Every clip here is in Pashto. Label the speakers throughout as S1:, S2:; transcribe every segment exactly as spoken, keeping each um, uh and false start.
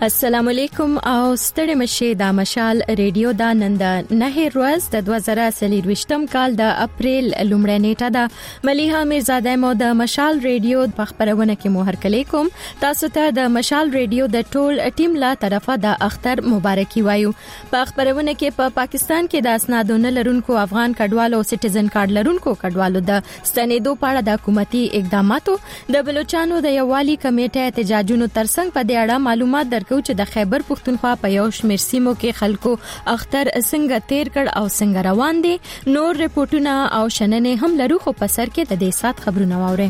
S1: السلام علیکم او ستړي مشه د مشال ریډیو دا نن د نه ورځ د دوه زره څلرویشتم کال د اپریل لومړۍ نیټه ده. ملیحه میرزاده مو د مشال ریډیو په خبرونه کې مو هرکلی کوم. تاسو ته د مشال ریډیو د ټول ټیم لا طرفه د اختر مبارکي وایو. په خبرونه کې په پا پاکستان کې د اسنادونه لرونکو افغان کډوالو او سټیزن کارت لرونکو کډوالو د ستنېدو په اړه د حکومتي اقداماتو د بلوچستان د یووالي کمیټې احتجاجونو ترڅنګ په دې اړه معلومات درکو چې د خیبر پختونخوا په یو شمېر سیمو کې خلکو اختر څنګه تیر کړ او څنګه روان دي. نور ریپورتونه او شننې هم لرو، خو په سر کې د دې سات خبرونه واورئ.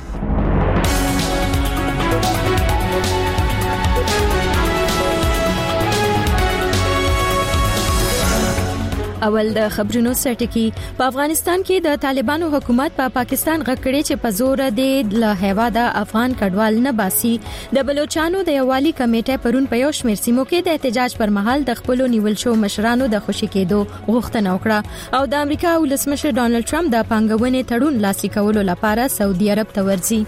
S1: اول د خبرونو سرټکی. په افغانستان کې د طالبانو حکومت په پا پاکستان غکړې چې په زور د له هوا د افغان کډوال نه باسي. د بلوچستان د یووالي کمیټې پرون په یو شمېر سیمو کې د احتجاج پر مهال د خپل نیول شو مشرانو د خوشی کېدو غوښتنه وکړه او د امریکا ولسمشر ډانلډ ټرمپ د پانګونې تړون لاسلیک کولو لپاره سعودي عرب ته ورځي.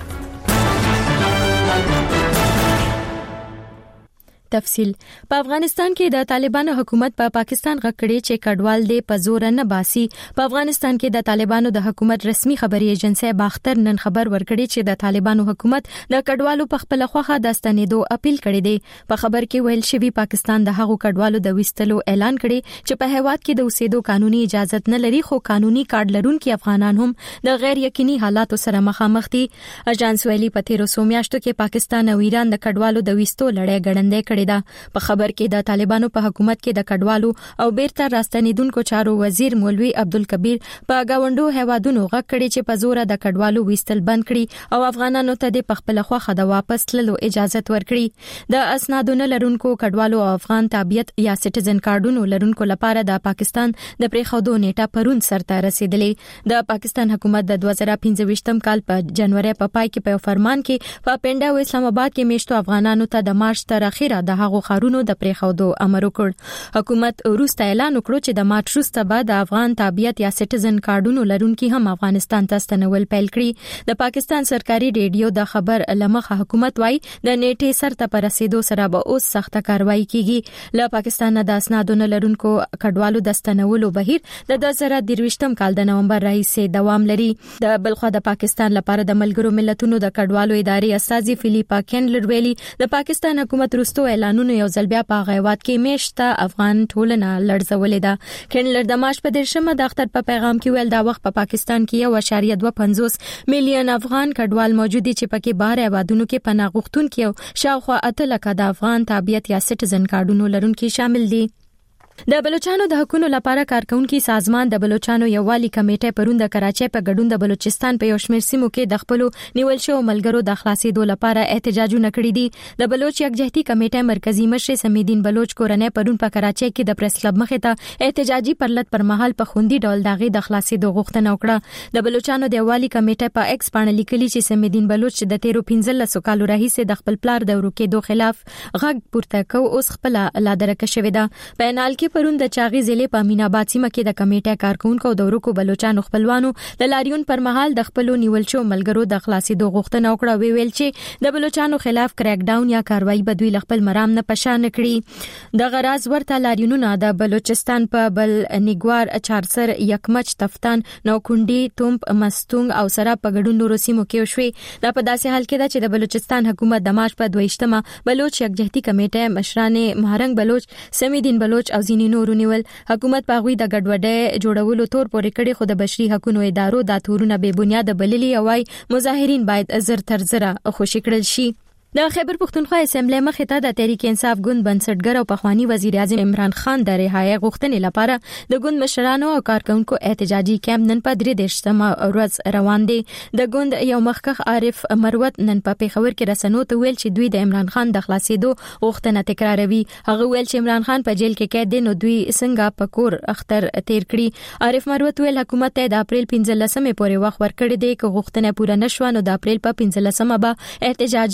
S1: تفصیل. په افغانستان کې د طالبانو حکومت په پا پاکستان غکړې چې کډوال دې په زور نه باسي. په افغانستان کې د طالبانو د حکومت رسمي خبري ایجنسی باختر نن خبر ورکړي چې د طالبانو حکومت د کډوالو په خپل خوخه د ستنېدو اپیل کړی دی. په خبر کې ویل شوی پاکستان د هغو کډوالو د وستلو اعلان کړي چې په هیواد کې د اوسېدو قانوني اجازه نه لري، خو قانوني کارت لرونکي افغانان هم د غیر یقیني حالاتو سره مخامخ دي. اژانس ویلي په تیرو څو میاشتو کې پاکستان او ایران د کډوالو د وستو لړۍ ګړندې په خبر کې د طالبانو په حکومت کې د کډوالو او بیرته راستنیدونکو چارو وزیر مولوی عبدالکبیر په گاونډو هیوادونو غږ کړي چې په زور د کډوالو وستل بند کړي او افغانانو ته د خپل خوخه د واپس تللو اجازه ورکړي. د اسنادونو لرونکو کډوالو او افغان تابعیت یا سټیزن کارتونو لرونکو لپاره د پاکستان د پریخودو نیټه پرون سرته رسیدلې. د پاکستان حکومت د دوه زره پنځه کال په جنوري په پای کې په فرمان کې په پنډا او اسلام آباد کې میشتو افغانانو ته د مارچ تر اخره د هغو خارونو د پریخودو امر وکړ. حکومت وروسته اعلان وکړ چې د مارچ وروسته به د افغان تابعیت یا سټیزن کارتونو لرونکي هم افغانستان ته ستنول پیل کړي. د پاکستان سرکاري ریډیو د خبر لمخه حکومت وايي د نیټې سرته پر رسیدو سره به اوس سخته کاروایی کیږي. له پاکستان د اسنادونو لرونکو کډوالو د ستنولو بهیر د دوه زره درویشتم کال د نومبر راهیسې دوام لري. د بلخوا د پاکستان لپاره د ملګرو ملتونو د کډوالو ادارې استاذي فلیپا کینلر ویلي د پاکستان حکومت وروسته اعلانونه یو ځل بیا په غیوات کې میشته افغان ټولنه لړزولې ده. کینلر د مارچ په دیرشمه د اختر په پیغام کې ویل دا وخت په پا پاکستان کې یو اشاریه دوه پنځوس میلیون افغان کډوال موجود دي چې پکې بهر هیوادونو کې پناه غوښتونکي او شاوخوا اته لکه د افغان تابعیت یا سټیزن کارتونو لرونکي شامل دي. د بلوچستان د حقوقو لپاره کارکونکو سازمان د بلوچستان یووالي کمیټې پرون د کراچۍ په ګډون د بلوچستان په یو شمېر سیمو کې د خپل نیول شو ملګرو د خلاصېدو لپاره احتجاجونه کړي دي. د بلوچ یکجهتي کمیټې مرکزی مشر سمیدین بلوچ کورنۍ پرون په کراچۍ کې د پریس کلب مخې ته احتجاجي پرلط پر مهال په خوندي ډول داغي د خلاصېدو غوښتنه وکړه. د بلوچستان د یووالي کمیټې په ایکس باندې لیکلي چې سمیدین بلوچ د تیرو پنځلس کالو راهیسې د خپل پلار د ورکېدو خلاف غږ پورته کو اوس خپل لادرکه شوې ده. په انال کې پرون د چاغي ضلع په امین آباد سیمه کې د کمیټې کارکونکو د ورکو بلوچستان خپلوانو د لاریون پر مهال د خپل نیول شو ملګرو د خلاصېدو غوښتنه وکړه. وی ویل چې د بلوچستان خلاف کریک ډاون یا کاروایی بدوی خپل مرام نه پشان کړي. د غراز ورته لاریونونه د بلوچستان په بل نیګوار چارسر یکمچ تفتان نوکونډي تومپ مستونګ او سرا په ګډون نورو سیمو کې وشوي. دا په داسې حال کې ده چې د بلوچستان حکومت د مارچ په دویشتمه بلوچ یکجهتي کمیټې مشرانه مهرنګ بلوچ سمیدین بلوچ او ځینې نور نیول. حکومت په غوي د ګډوډۍ جوړولو تور پورې کړي، خو د بشري حقوقو ادارو د تورونه بے بنیاد بللي او مظاهرین باید زر تر زره خوشی کړل شي. د خیبر پختونخوا اسمبلی مخې ته د تحریک انصاف ګوند بنسټګر او پخوانی وزیر اعظم عمران خان د رهایی غوښتنې لپاره د ګوند مشرانو او کارکونکو احتجاجي کیمپ نن په درې دیرشمه ورځ روان دي. د ګوند یو مخکښ عارف مروت نن په پیښور کې رسنیو ته ویل چې دوی د عمران خان د خلاصېدو غوښتنه تکراروي. هغه ویل چې عمران خان په جیل کې قید دي نو دوی څنګه په کور اختر تیر کړي. عارف مروت ویل حکومت ته د اپریل پنځلسمې پورې وخت ورکړی دی، که غوښتنه پوره نشوه نو د اپریل په پنځلسمه به احتجاجاً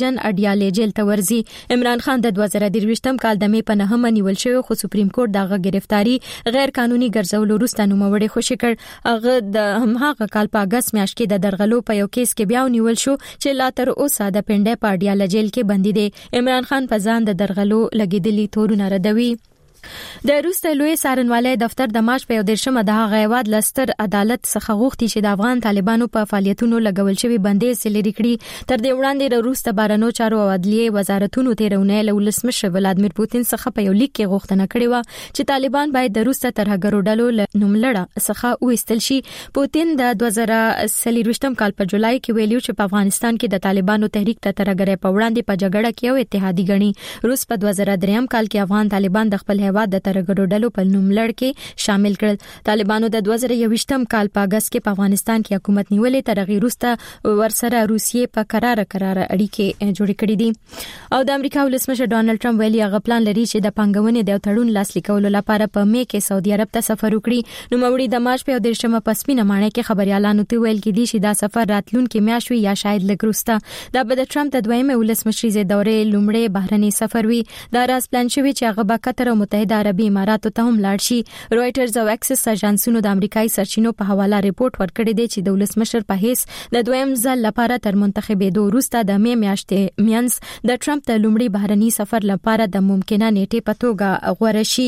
S1: پاډیالې جیل ته ورځي. عمران خان د دوه زره درویشتم کال د مې په نهمه نیول شوی خو سپریم کورټ دغه گرفتاری غیر قانوني ګرځولو وروسته نوموړی خوشی کړ. هغه د هماغه کال په اگست میاشت کې د درغلو په یو کیس کې بیا نیول شو چې لا تر اوسه د پنډه پاډیالې جیل کې بندي دی. عمران خان په ځان د درغلو لګیدلی تورونه ردوي. د روس د لوی څارنوالۍ دفتر د مارچ په یو دیرشمه د هغه هیواد لستر عدالت څخه غوښتي چې د افغان طالبانو په فعالیتونو لګول شوی بندیز لري کړي. تر دې وړاندې د روس د بهرنیو چارو او عدلیې وزارتونو تیرونه له ولسمشر ولادمیر پوتین څخه په یو لیک کې غوښتنه کړې و چې طالبان باید د روس ترهګرو ډلو نوملړه څخه وایستل شي. پوتین د دوه زره څلورویشتم کال په جولای کې ویلو چې په افغانستان کې د طالبانو تحریک ته ترهګرۍ په وړاندې په جګړه کې یو اتحادی ګڼي. روس په دوه زره دریم کال کې افغان طالبان د خپل هیواد د ترهګرو ډلو په نوملړ کې شامل کړل. طالبانو د دوه زره یوویشتم کال په اگست کې په افغانستان کې حکومت نیولې تر هغه وروسته ورسره روسیې په قرار قرار اړیکې جوړې کړې دي. او د امریکا ولسمشر ډانلډ ټرمپ ویلي هغه پلان لري چې د پنګونې د تړون لاسلیک کولو لپاره په مې کې سعودي عرب ته سفر وکړي. نو موري د مارچ په دیرشمه پسپینه مانه کې خبريالانو ته ویل کېدی چې دا سفر راتلونکي میاشت وي یا شاید لګروسته. دا به د ټرمپ د دویمه ولسمشریزې دورې لومړی بهرني سفر وي. دا راز پلان شوی چې هغه به قطر او متحده عربي امارات ته هم لاړ شي. رويټرز او اکسس اژانسونو د امریکایي سرچینو په حواله ریپورت ورکړی دی چې د ولسمشر په هیڅ د دویم ځل لپاره تر منتخبېدو وروسته د مې میاشتې مینس د ټرمپ د لومړي بهرني سفر لپاره د ممکنه نیټې په توګه غوړه شي.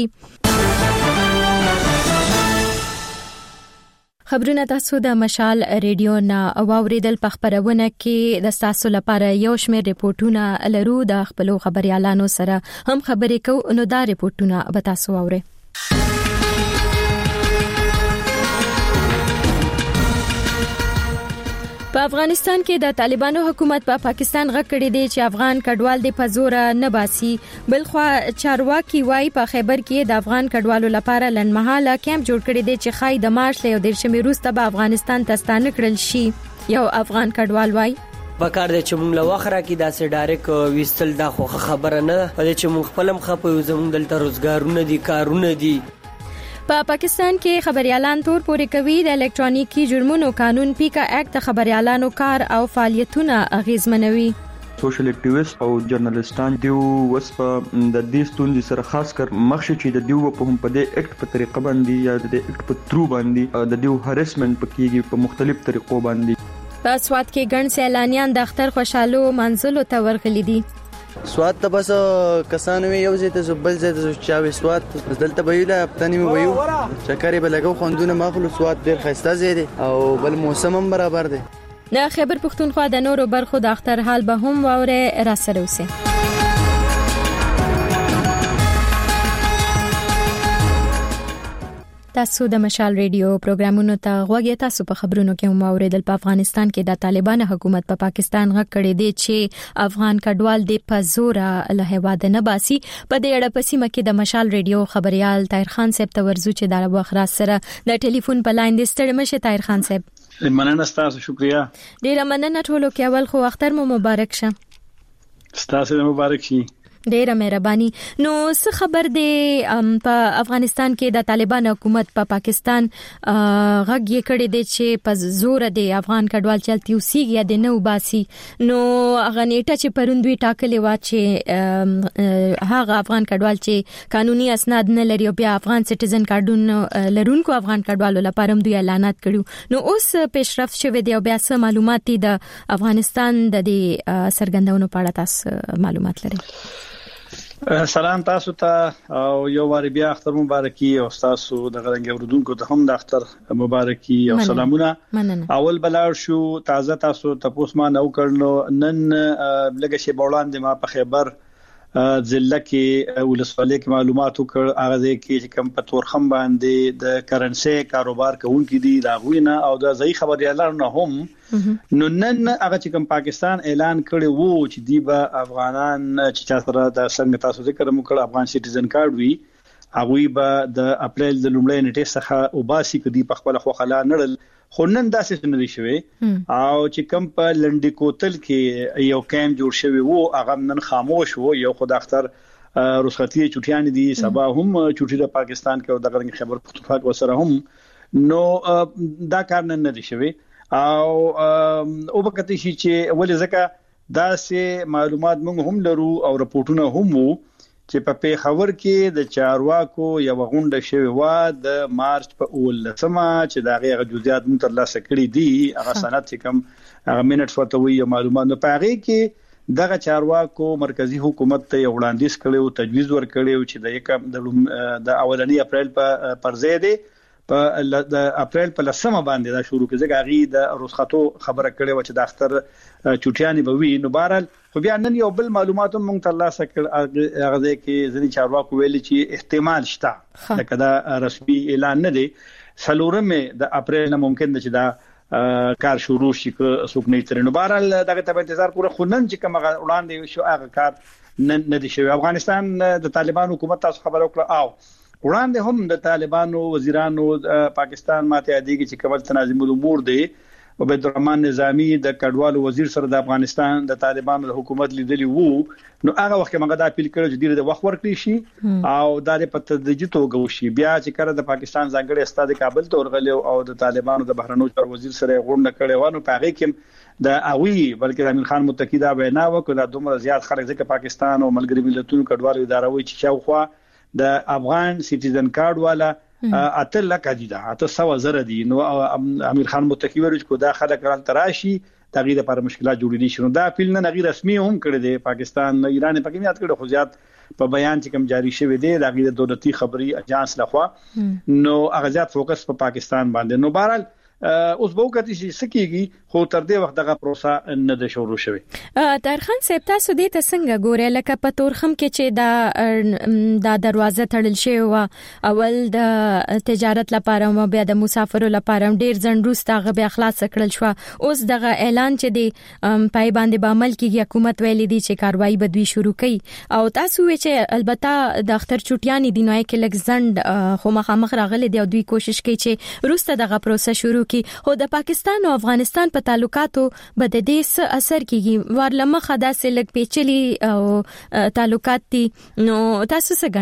S1: خبرونه تاسو د مشال ریډیو نه اوریدل په خبرونه کې د تاسو لپاره یو شمېر ریپورتونه لرو. د خپل خبريالانو سره هم خبرې کوو نو دا ریپورتونه به تاسو اورئ. په افغانستان کې د طالبانو حکومت په پا پاکستان غږ کړی دی چې افغان کډوال د پزور نه باسي. بلخوا چارواکي وايي په خیبر کې د افغان کډوالو لپاره لنمحاله کیمپ جوړ کړی دی چې خای د مارچ له دیرشمې وروسته به افغانستان ته ستانه کړل شي. یو افغان کډوال وايي
S2: بکار د چمون له وخره کې داسې ډایرک وستل دا خو خبره نه ده چې مونږ خپلم خپو زمونږ دلته روزګارونه دي کارونه دي.
S1: په پا پاکستان کې خبريالان تور پورې کوي د الکترونیکی جرمونو قانون پیکا اکټ خبريالانو کار او فعالیتونه اغیزمنوي.
S3: سوشل اکټیویست او جرنالستان دیو وسپه د دې ستونزې سره خاص کر مخشي چې د دیو په هم په دې اکټ په طریقه باندې یا د اکټ په ترو باندې د دیو هریسمنت پکېږي په مختلف طریقو باندې.
S1: په سواد کې ګڼ سیلانیان د اختر خوشالو منځلو ته ورغلي دي.
S4: سواد ته بس کسانو یو ځای ته زبل ځای ته چاوي سواد دلته ویله پتنی مې ویو چکرې بلګو خوندونه مخلو سواد ډیر خسته زی دي او بل موسم هم برابر دي.
S1: د خیبر پښتونخوا د نورو برخو د اختر حال به هم ووره را سره وسی. تاسو د مشال ریډیو پروګرامونو ته غوږی. تاسو په خبرونو کې هم اوریدل په افغانستان کې د طالبان حکومت په پا پاکستان غږ کړی دی چې افغان کډوال د پزورا له هیواد نه باسي. په دې اړه په سیمه کې د مشال ریډیو خبريال طاهر خان صاحب ته ورزو چې د وخت سره د ټلیفون په لاین د ستړي مشه. طاهر خان صاحب
S5: مننه تاسو شکریا.
S1: ډیره مننه ټولو کې. اول خو اختر مو مبارک شه.
S5: تاسو مبارک شي.
S1: ډیره مهرباني. نو څه خبر دی په افغانستان کې د طالبان حکومت په پا پاکستان غږ یې کړی دی چې په زور دی افغان کډوال چلتي اوسېږي د نو باسي. نو هغه نیټه چې پروندوي ټاکلې و چې هغه افغان کډوال چې قانوني اسناد نه لري او بیا افغان سټیزن کارډون لرونکو افغان کډوالو لپاره هم دوی اعلانات کړو. نو اوس پیشرفت شوه دی او بیا څه معلومات دي د افغانستان د دې سرګندونو په اړه تاسو معلومات لرئ؟
S5: سلام تاسو ته او یو واری بیا اختر مبارکي او تاسو د غرنګ اوردونکو ته هم د اختر مبارکي او سلامونه. اول بلار شو تازه تاسو تاسو ما نو کړنو نن لګه شی بولان د ما په خیبر ضلع کې ولسوالۍ کې معلومات وکړ هغه کې کوم په تورخم باندې د کرنسي کاروبار کوونکي دي دا غوینه او د ځای خبريالانو هم نو نن هغه چې کوم پاکستان اعلان کړی وو چې دی به افغانان چې چا سره د څنګه تاسو ذکر مو کړ افغان سټیزن کارت وي هغه به د اپریل د لومړۍ نیټې څخه او باسي کدي په خپل خوخلا نړل خو نن داسې نه دی شوی او چې کوم په لنډی کوتل کې یو کیمپ جوړ شوی وو هغه نن خاموش وو. یو خو د اختر رخصتي چټیان دي سبا هم چټي د پاکستان کې او د غرنګ خبر پختونخوا سره هم نو دا کار نن نه دی شوی او او وکړی چې ولې ځکه دا سه معلومات موږ هم لرو او راپورټونه هم وو چې په پیښور کې د چارواکو یو غونډه شوې و د مارچ په اولسمه چې دا غي جزئیات مون تر لاسه کړی دي هغه سند چې کوم هغه منټس ورته وی معلومات په هغه کې دغه چارواکو مرکزی حکومت ته وړاندیز کړو تجویز ور کړو چې د یک د اولنی اپریل په پرځې دی په د اپریل په لسمه باندې دا شروع کیږي غي د رخصتو خبره کړې و چې د اختر چټیانی به وي نو بهرال خو بیا نن یو بل معلومات مونږ تر لاسه کړ هغه کې ځینې چارواکو ویلي چې احتمال شته لکه دا رسمي اعلان نه دی څلورمه د اپریل نه ممکن ده چې دا کار شروع شي که څوک نه تر نو بهرال دغه ته انتظار کوو خو نن چې کومه وړاندې شو هغه کار نن نه دي شوی افغانستان د طالبان حکومت تاسو خبر وکړه او وړاندې هم د طالبانو وزیرانو پاکستان ماته یادېږي چې کمال تنظیم الامور دی عبید الرحمن نظامی د کډوالو وزیر سره د افغانستان د طالبانو د حکومت لیدلی وو نو هغه وخت موږ دا اپیل کړو چې ډیره د وخت ورکړي شي او د په تدریجي توګه وشي بیا چې کړه د پاکستان ځانګړي استاد کابل ته ورغلی او د طالبانو د بهرنیو چارو وزیر سره غونډه کړې و نو په هغه کې د اوی بلکې امین خان متکی دا وینا وکړه د دومره زیات خلک ځکه پاکستان او ملګری ملتونو کډوالو اداره وی چې شاوخوا د افغان سټیزن کارت والا اته لکه دي دا اته سو زره دي نو امیر خان متکی ورچ کو دا خلک رال تراشي تغیر پر مشکلات جوړې دي شنو دا اپیل نه غیر رسمي هم کړی دی پاکستان ایران په کې یاد کړو خو زیات په بیان چې کوم جاری شوی دی د غیر دولتي خبري اجانس لخوا نو اغازات فوکس په پاکستان باندې نو بهرال اوس به وکړي چې سکیږي خو تر دې وخت دغه پروسه نه د شروع شوی
S1: طاهر خان صاحب تاسو دې ته څنګه ګورئ لکه په تورخم کې چې دا دا دروازه تړل شوی و اول د تجارت لپاره او بیا د مسافرو لپاره ډیر ځنډروسته غو بیا خلاص کړل شو اوس دغه اعلان چې دی پای باندې به عمل کیږي حکومت ویلي دی چې کاروایی بدوي شروع کړي او تاسو وی چې البته د اختر چټیانی دی نوای کې لګ زند خو مخامخ راغلي دی او دوی کوشش کوي چې روسته دغه پروسه شروع کی خو د پاکستان او افغانستان په تعلقاتو به د دې څه اثر کیږي ورلمخه داسې لګ پیچلي او تعلقات دي نو تاسو څه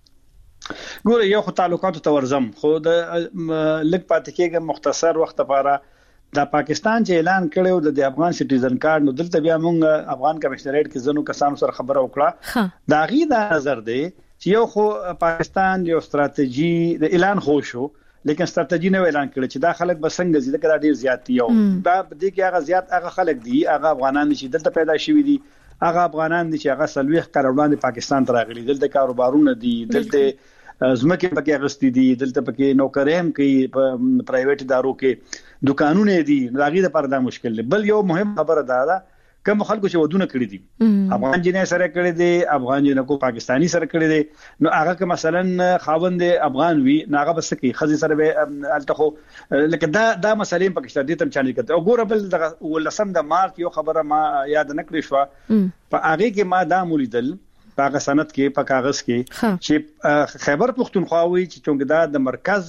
S1: غنئ
S5: ګوره یو خو تعلقاتو ته ورزم خو د لګ پاتې کېږي مختصر وخت لپاره د پاکستان چې اعلان کړو د افغان سټیزن کارت نو دلته بیا موږ افغان کمشنریټ کې زنو کسانو سره خبره وکړه دا غي دا نظر دی چې یو خو پاکستان یو ستراتیژي د اعلان خو شو لیکن ستراتیژي نو اعلان کړی چې دا خلک به څنګه زیاده کړه ډیر زیات دي او دا د کې هغه زیات هغه خلک دي هغه افغانان چې دلته پیدا شوي دي هغه افغانان دي چې هغه سلويخ کاروبار پاکستان ته راغلي دلته کاروبارونه دي دلته زمکه پکې اغستی دي دلته پکې نوکریم کوي په پرایویټ ادارو کې دکانونه دي راغلي د پردا مشکل بل یو مهم خبره ده کوم خلکو چې ودونه کړی دي افغان جنې سره کړی دي افغان جنې کو پاکستانی سره کړی دي نو هغه که مثلا خاوند افغان وي ناغه بس کې خزي سره به التخو لکه دا دا مسلې پاکستان دي تم چانه کړه او ګور بل د ولسم د مارچ یو خبره ما یاد نکړې شو په هغه کې ما دا مولیدل په سند کې په کاغذ کې چې خیبر پختونخوا وی چې څنګه د مرکز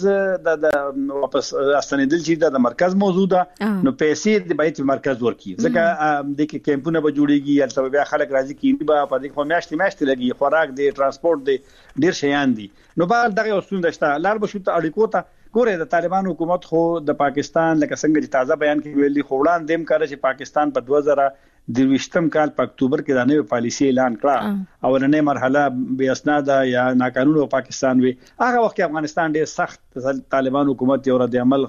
S5: د واپس استنیدل چې د مرکز موضوع ده نو پیسې د بیت مرکز ورکی ځکه د کې کیمپونه به جوړیږي البته بیا خلک راځي کې به په دې خو میاشتې میاشتې لګي خوراک دی ترانسپورت دی ډیر شیان دي نو بهر دغه اصول دشته لار به شو ته اړیکو ته ګوره د طالبان حکومت خو د پاکستان لکه څنګه چې تازه بیان کې ویلي خوړان دیم کار چې پاکستان په دوه زره دویشتم کال په اکتوبر کې د نوې پالیسي اعلان کړه او نن مرحله بے اسناد یا ناقانونه پاکستان وی هغه وخت افغانستان ډېر سخت طالبان حکومت یو رد عمل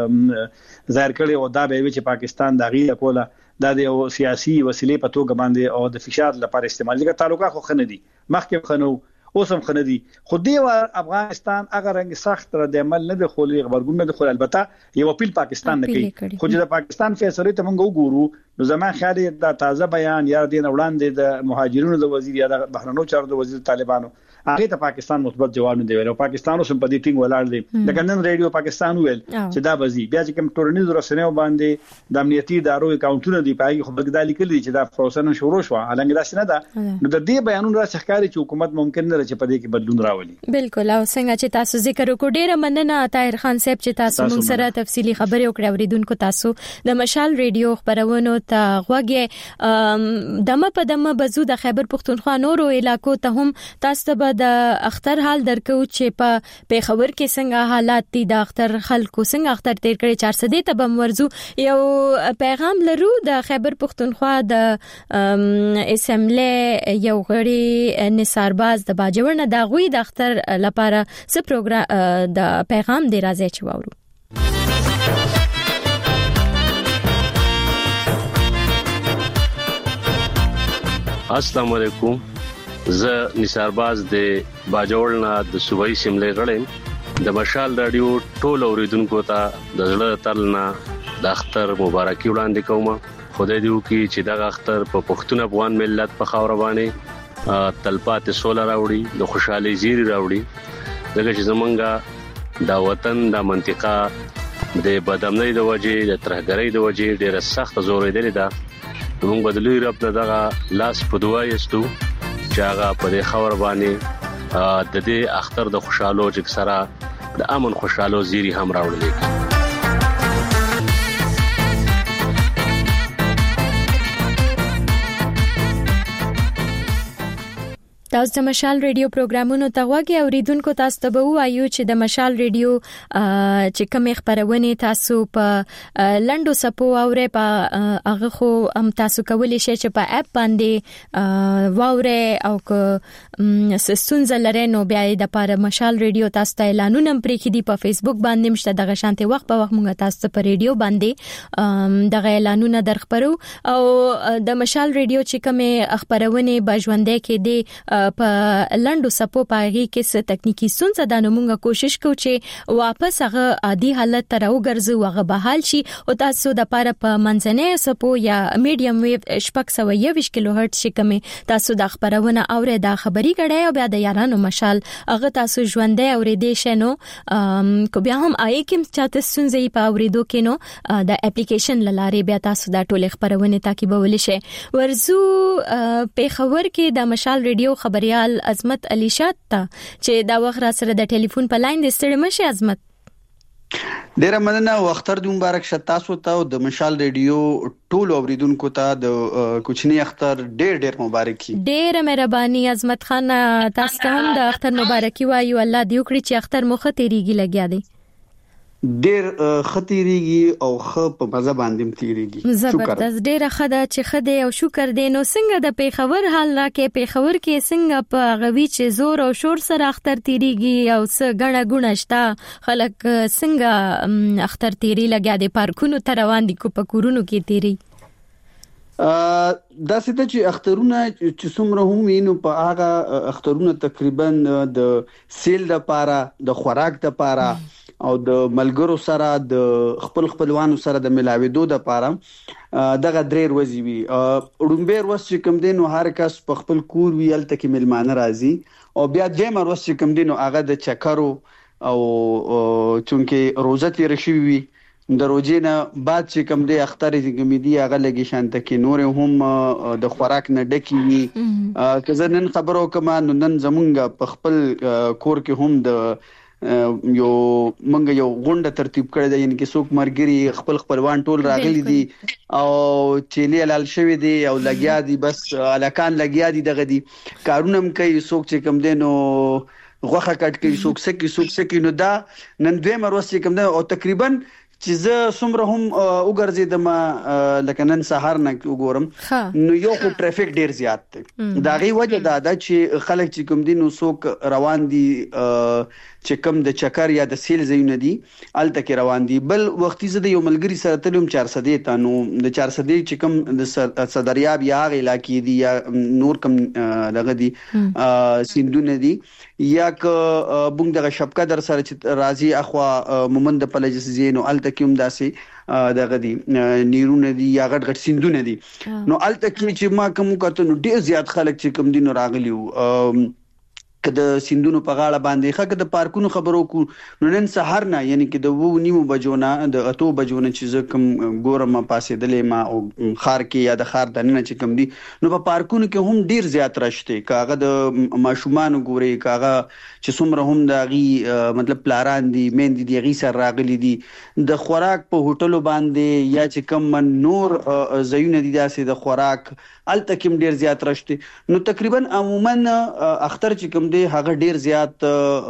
S5: ظاهر کړي او دا به وی چې پاکستان د غیر کوله د سیاسي وسیلې په توګه باندې او د فشار لپاره استعمال لګا تعلقات خو خنه دي مخکې خنو اوسم خنه دي خو دی افغانستان هغه رنګ سخت رد عمل نه د خولي خبرګون نه د خول البته یو اپیل پاکستان نه کوي خو چې د پاکستان فیصله ته مونږ وګورو نو زمان خالي د تازه بیان یا د وړاندې د مهاجرینو د وزیر یا د بهرنیو چارو د وزیر طالبانو هغه ته پاکستان مثبت جواب نه دی ویل او پاکستان اوس په دې ټینګ ولاړ دی د ګندن ریډیو پاکستان ویل چې دا بزی بیا چې کوم ټورنیز رسنیو باندې د امنیتي ادارو اکاونټونه دی پای خو بغداد لیکل دي چې دا پروسه شروع شو هلنګ داسې نه ده نو د دې بیانونو را ښکاري چې حکومت ممکن نه چې په دې کې بدلون راولي
S1: بالکل او څنګه چې تاسو ذکر وکړ ډیره مننه طاهر خان صاحب چې تاسو موږ سره تفصیلی خبرې وکړې اوریدونکو تاسو د مشال ریډیو خبرونو ته غوږی دمه په دمه بزو د خیبر پختونخوا نورو علاقو ته هم تاسو به د اختر حال درکو چې په پیښور کې څنګه حالات دي د اختر خلکو څنګه اختر تیر کړي چار سدې ته بم ورزو یو پیغام لرو د خیبر پختونخوا د اسمبلی یو غړي نثارباز د باجوړ نه د غوي د اختر لپاره څه پروګرام د پیغام دی راځي چې وورو.
S6: السلام علیکم. زه نثارباز د باجوړ نه د صوبایي اسمبلی غړم. د مشال رادیو ټول اوریدونکو ته د زړه تلنا د اختر مبارکي وړاندې کوم. خدای دې وکړي چې دا اختر په پښتون افغان ملت په خاور باندې تلپات سوله راوړي، د خوشحالي زیری راوړي. دغه چې زمونږه د وطن د منطقه د بدامنۍ د وجې د ترهګرۍ د وجې ډېر سخت زورېدلې ده. موږ بدلوي رب نه دغه لاس په دعا یستو چې هغه په دې خاور باندې د دې اختر د خوشحالو چې سره د امن خوشحالو زیری هم راوړل.
S1: تاسو د مشال ریډیو پروګرامونو ته غوږی اوریدونکو تاسو ته به وایو چې د مشال ریډیو چې کوم خبرونه تاسو په لندو سپو اوري په هغه خو هم تاسو کولی شئ چې په اپ باندې واوري او که سسونز لري نو بیا د پاره مشال ریډیو تاسو ته اعلانونه پرې کړي په فیسبوک باندې مشته دغه شانتي وخت په وخت موږ تاسو په ریډیو باندې دغه اعلانونه درخبرو او د مشال ریډیو چې کوم خبرونه بجوندې کې دي په لندو سپو پاغي کې څه تکنیکی ستونزه د نومونګه کوشش کوو چې واپس هغه عادي حالت ته راوګرځو هغه بحال شي او تاسو د پاره په منځنۍ سپو یا میډیم ویو شپږ سوه یوویشت کیلو هرټز چې کومه تاسو د خبرونه اوري د خبري غړې او بیا د یارانو مشال هغه تاسو ژوندې اورېدې شنو کو بیا هم آی کوم چاته ستونزې په اورېدو کې نو د اپلیکیشن لاره بیا تاسو د ټوله خبرونه تعقیبول شي. ورزو په خبر کې د مشال ریډیو خبريال عظمت علي شاه ته چې دا وخت را سره د ټلیفون په لاین د ستړي مشه عظمت.
S7: ډیره مننه او اختر د مبارک شه تاسو ته او د مشال ریډیو ټول اوریدونکو ته د کوچنی اختر ډیر ډیر مبارکي.
S1: ډیره مهرباني عظمت خان تاسو ته هم د اختر مبارکي وایو. الله دې وکړي چې اختر مو ښه تیریږي لګیا دی.
S7: ډیر خطرېږي او خ په مزه باندې تیریږي.
S1: زبردست ډیره خدا چې خدای او شکر دې. نو څنګه د پیښور حال راکې پیښور کې څنګه په غوي چې زور او شور سره اختر تیریږي او څه غړه غونه شته خلک څنګه اختر تیری لګیا دي پارکونو ته روان دي کو په کورونو کې تیری
S7: دا څه چې اخترونه چې څومره هم وینو په هغه اخترونه تقریبا د سیل د پاره د خوراک د پاره او د ملګرو سره د خپل خپلوانو سره د ملاویدو د پاره دغه درې ورځې وي. وړومبه ورځ چې کوم دین هر کس په خپل کور ویل ته کې ملمانه راځي او بیا دمه ورځ چې کوم دین هغه د چکرو او چونکه روزه تیر شي وي د روزې نه بعد چې کوم دی اختر چې کوم دی هغه لګي شانته کې نور هم د خوراک نه ډکی وي. که زه نن خبرو کوم نن زمونږ په خپل کور کې هم د یو منګه یو غونډه ترتیب کړی دی یعنی کې څوک مرګري خپل خپلوان ټول راغلي دي او چيلي لال شوی دي او لګیا دي بس الکان لګیا دي دغه دي کارونه هم کوي څوک چې کوم دي نو غوخه کټ کوي څوک سکی څوک سکی نو دا نن دوی مروسي کوم دي او تقریبا چې زه څومره هم وګرځیدم لکه نن سهار نه وګورم نو یو خو ټریفیک ډیر زیات دی. دا غي وجه دا ده چې خلک چې کوم دي نو څوک روان دي چې کوم د چکر یا د سیل زینو دي الته کې روان دي. بل وختي زه د یو ملګری سره تلم چار سدې ته نو د چار سدې چې کوم د صدریاب یا غ علاقې دي یا نور کوم دغه دي سیندونه دي یا ک بونګ دغه شپکا در سره چې راځي اخوا مومند په لجس زینو الته کوم داسې دغه دي نیرونه دي یا غټ غټ سیندونه دي نو الته کې چې ما کوم کته نو ډیر زیات خلک چې کوم دي نو راغلیو کده سیندونو په غاړه باندې خکه د پارکونو خبرو کو نو نن سحر نه یعنی کې د وو نیمو بجو نه د اتو بجو نه چې کوم ګورم پاسې دلې ما او خار کې یا د خار د نه چې کوم دي نو په پارکونو کې هم ډیر زیات راشته کاغه د ماشومان ګوري کاغه چې څومره هم د غي مطلب پلاران دي مین دي غي سر راغلي دي د خوراک په هوټلو باندې یا چې کوم نور زيونه دي داسې د خوراک التکم ډیر زیات راشته نو تقریبا عموما اختر چې کوم دی هغه ډیر زیات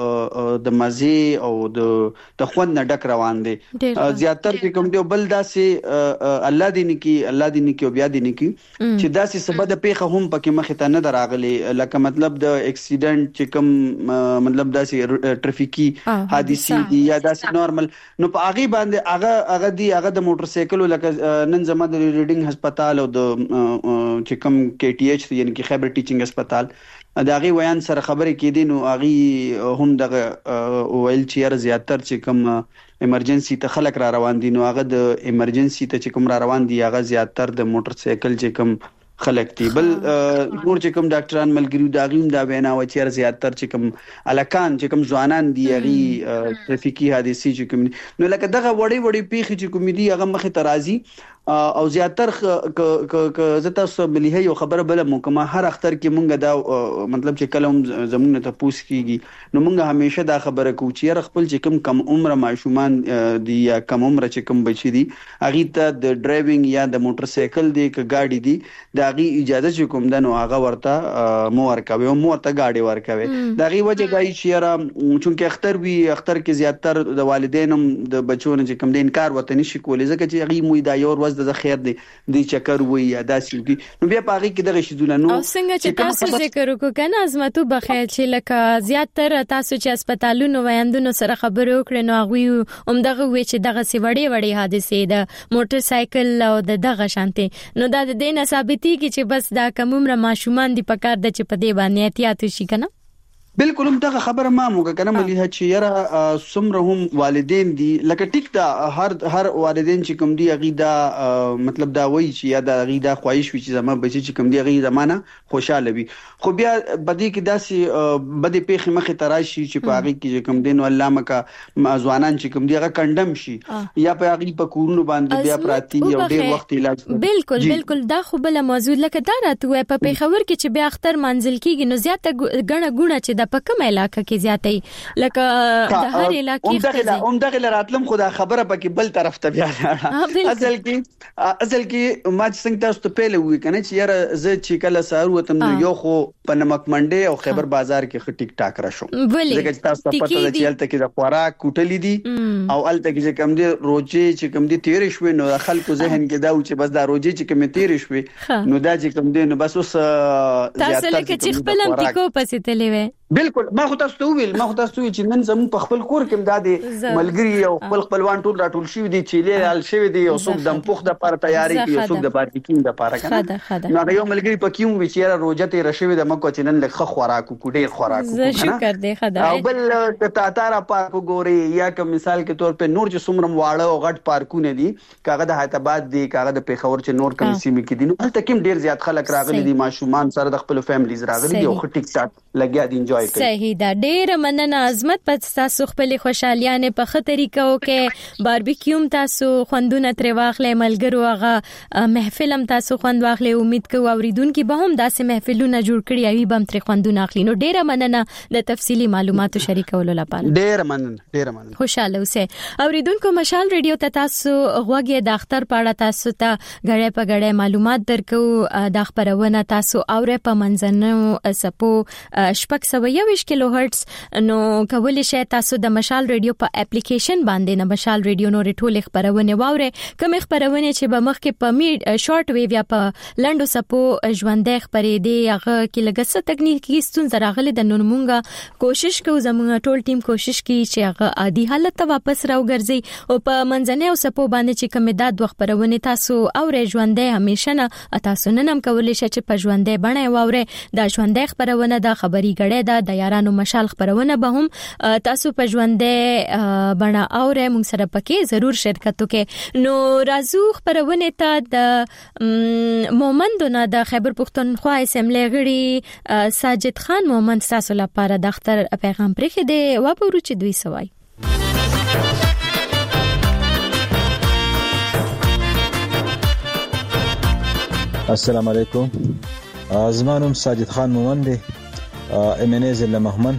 S7: د مزه او د تخوند نه ډک روان دي زیاتر چې کوم دی بل داسې الله دې نکي الله دې نکي او بیا دې نکي چې داسې سبب د پیخه هم پکې مخ ته نه دراغلي لکه مطلب د اکسیډنټ چې کوم مطلب داسې ټریفیکي حادثه دي یا داسې نورمال نو په هغه باندې هغه هغه دی هغه د موټر سایکل لکه نن زما د ریډینګ هسپتال او د چې کوم کې ټي ایچ یعنی کې خیبر ټیچینګ هسپتال دا غي ویان سره خبرې کېدي نو اغي هم د ویل چیر زیاتر چې کوم ایمرجنسي ته خلک را روان دي نو هغه د ایمرجنسي ته چې کوم را روان دي هغه زیاتر د موټر سایکل چې کوم خلک دي بل نور چې کوم ډاکټران ملګری دا غیم دا وینا و چې زیاتر چې کوم الکان چې کوم ځوانان دي هغه ټریفیکي حادثه چې کوم نو لکه دغه وړي وړي پیخي چې کوم دي هغه مخه ترازی او زیاتر ک ک زتا سو ملي یو خبره بل مکمه هر اختر کې مونږ دا مطلب چې کلم زمونږ ته پوس کیږي نو مونږ همیشه دا خبره کو چې خپل چې کم کم عمر ماشومان دي یا کم عمر چې کم بچی دي هغه ته د ډرایوینګ یا د موټر سایکل دی ک گاډي دی دا غي اجازه چې کوم د نو هغه ورته مو ورکوي او مو ورته گاډي ورکوي دا غي وجه گای چې را چونکه اختر وی اختر کې زیاتر د والدینم د بچونو چې کم د انکار وته نشي کولای ځکه چې غي مو دا یو د خیر دی د چکر وی یا داسې دي نو بیا پاره کې دغه شیدونه نو
S1: او څنګه چې تاسو ذکر وکړو کنه عظمتو بخیر چې لکه زیاتره تاسو چې هسپتالونو ویاندونو سره خبرو کړې نو هغه هم دغه وی چې دغه سی وړي وړي حادثه د موټر سایکل او د دغه شانتي نو دا د دینه ثابتي کې چې بس دا کومره ماشومان دي پکار د چې په دې باندې احتیاط وشي کنه
S7: بالکل هم دغه خبره ما موږ کنه ملي چې یاره سمره هم والدین دي لکه ټیک دا هر هر والدین چې کوم دی غیدا مطلب دا وایي چې یا دا غیدا خواهش وي چې زما بچی چې کوم دی غي زمانہ خوشاله وي خو بیا بدی کې داسې بدی پیخي مخه تراشي چې په هغه کې کوم دین علامه کا ځوانان چې کوم دی هغه کندم شي یا په هغه په کورونو باندې بیا پراتی یو ډیر وخت علاج
S1: بالکل بالکل دا خو بل موضوع لکه دا راته په پیښور کې چې بیا اختر منزل کېږي نو زیاته غړه غونه چې د په کوم علاقې کې زیاتې لکه د هر علاقې
S7: څخه هم دغه راتلم خدا خبره پکې بل طرف ته بیا اصل کې اصل کې ما څنګه تاسو ته پیل وی کنه چې یاره زه چې کله سارو وتم یو خو په نمک منډه او خیبر بازار کې ټیک ټاک را شو ځکه چې تاسو ته پته ده چې الته کې د خوراک کوټلې دي او الته کې چې کم دي روجي چې کم دي تیر شوي نو خلکو ذهن کې دا و چې بس دا روجي چې کم تیر شوي نو دا چې کم دي نو بس اوس
S1: تاسو لکه چې خپل هم ټیکو پسې تلې وې
S7: بالکل ما خو تاسو ته ویل ما خو تاسو چې نن زمو په خپل کور کې مداد ملګری او خپل خپلوان ټول راټول شي دي چې لال شوی دي او څوک د پوخ د لپاره تیاری کوي او څوک د باربیکیو د لپاره کنه نو یو ملګری پکې و چې روزه ته رشوي د مکو چې نن لږه خوراک کو ډیر خوراک کو
S1: کنه شکر دی خدای
S7: او بل د تاتارا پارک ګوري یا کوم مثال کې تور په نور چې سمرم واړه او غټ پارکونه دي کاغه د حیدرآباد دي کاغه د پیښور چې نور کوم سیمه کې دي نو البته کوم ډیر زیات خلک راغلي دي ماشومان سره د خپل فیملیز راغلي دي او ټیک ټاک لګیا دي انجوای کوي
S1: صحیح دا ډیر مننه عظمت په تاسو خپل خوشالیانه په خطرېکو کې باربیکیوم تاسو خوندونه تر واخلې ملګرو هغه محفلم تاسو خوند واخلې امید کوم اوریدونکو به هم داسې محفلونه جوړ کړي وي بم تر خوندونه اخلي نو ډیر مننه د تفصيلي معلوماتو شریکولو لپاره
S7: ډیر مننه ډیر مننه
S1: خوشاله اوسه اوریدونکو مشال ریډیو ته تاسو غوږی د اختر پاړه تاسو ته غړې په غړې معلومات درکو د خبرونه تاسو اوره په منځنو سپو شپږ سوه یوویشت کیلو هرتز نو کولی شئ تاسو د مشال ریډیو په اپلیکیشن باندې نه مشال ریډیو نو ټول خبرونه واوري کوم خبرونه چې به مخکې په میډ شارټ ویو یا په لنډو سپو ژوندې خبرې دی هغه کې لګسه تکنیکی ستونزې راغلي د نن مونږه کوشش کوو زموږ ټول ټیم کوشش کوي چې هغه عادي حالت ته واپس راوګرځي او په منځنۍ او سپو باندې چې کوم د دوه خبرونه تاسو اوري ژوندې همیشه نه تاسو نن هم کولی شئ چې په ژوندې باندې واوري دا ژوندې خبرونه د خبري غړې دا د یارانو مشال خبرونه به هم تاسو په ژوندې بڼه اورئ، موږ سره پکې ضرور شرکت وکړئ. نو راځو خبرونه ته د مومندونه د خیبر پختونخوا اسمبلی غړي ساجد خان مومند تاسو لپاره د اختر پیغام پرې دی و په ورچ دوی سوای.
S8: السلام علیکم، زمانم ساجد خان مومند دی، ام ان ای ضلع مهمن.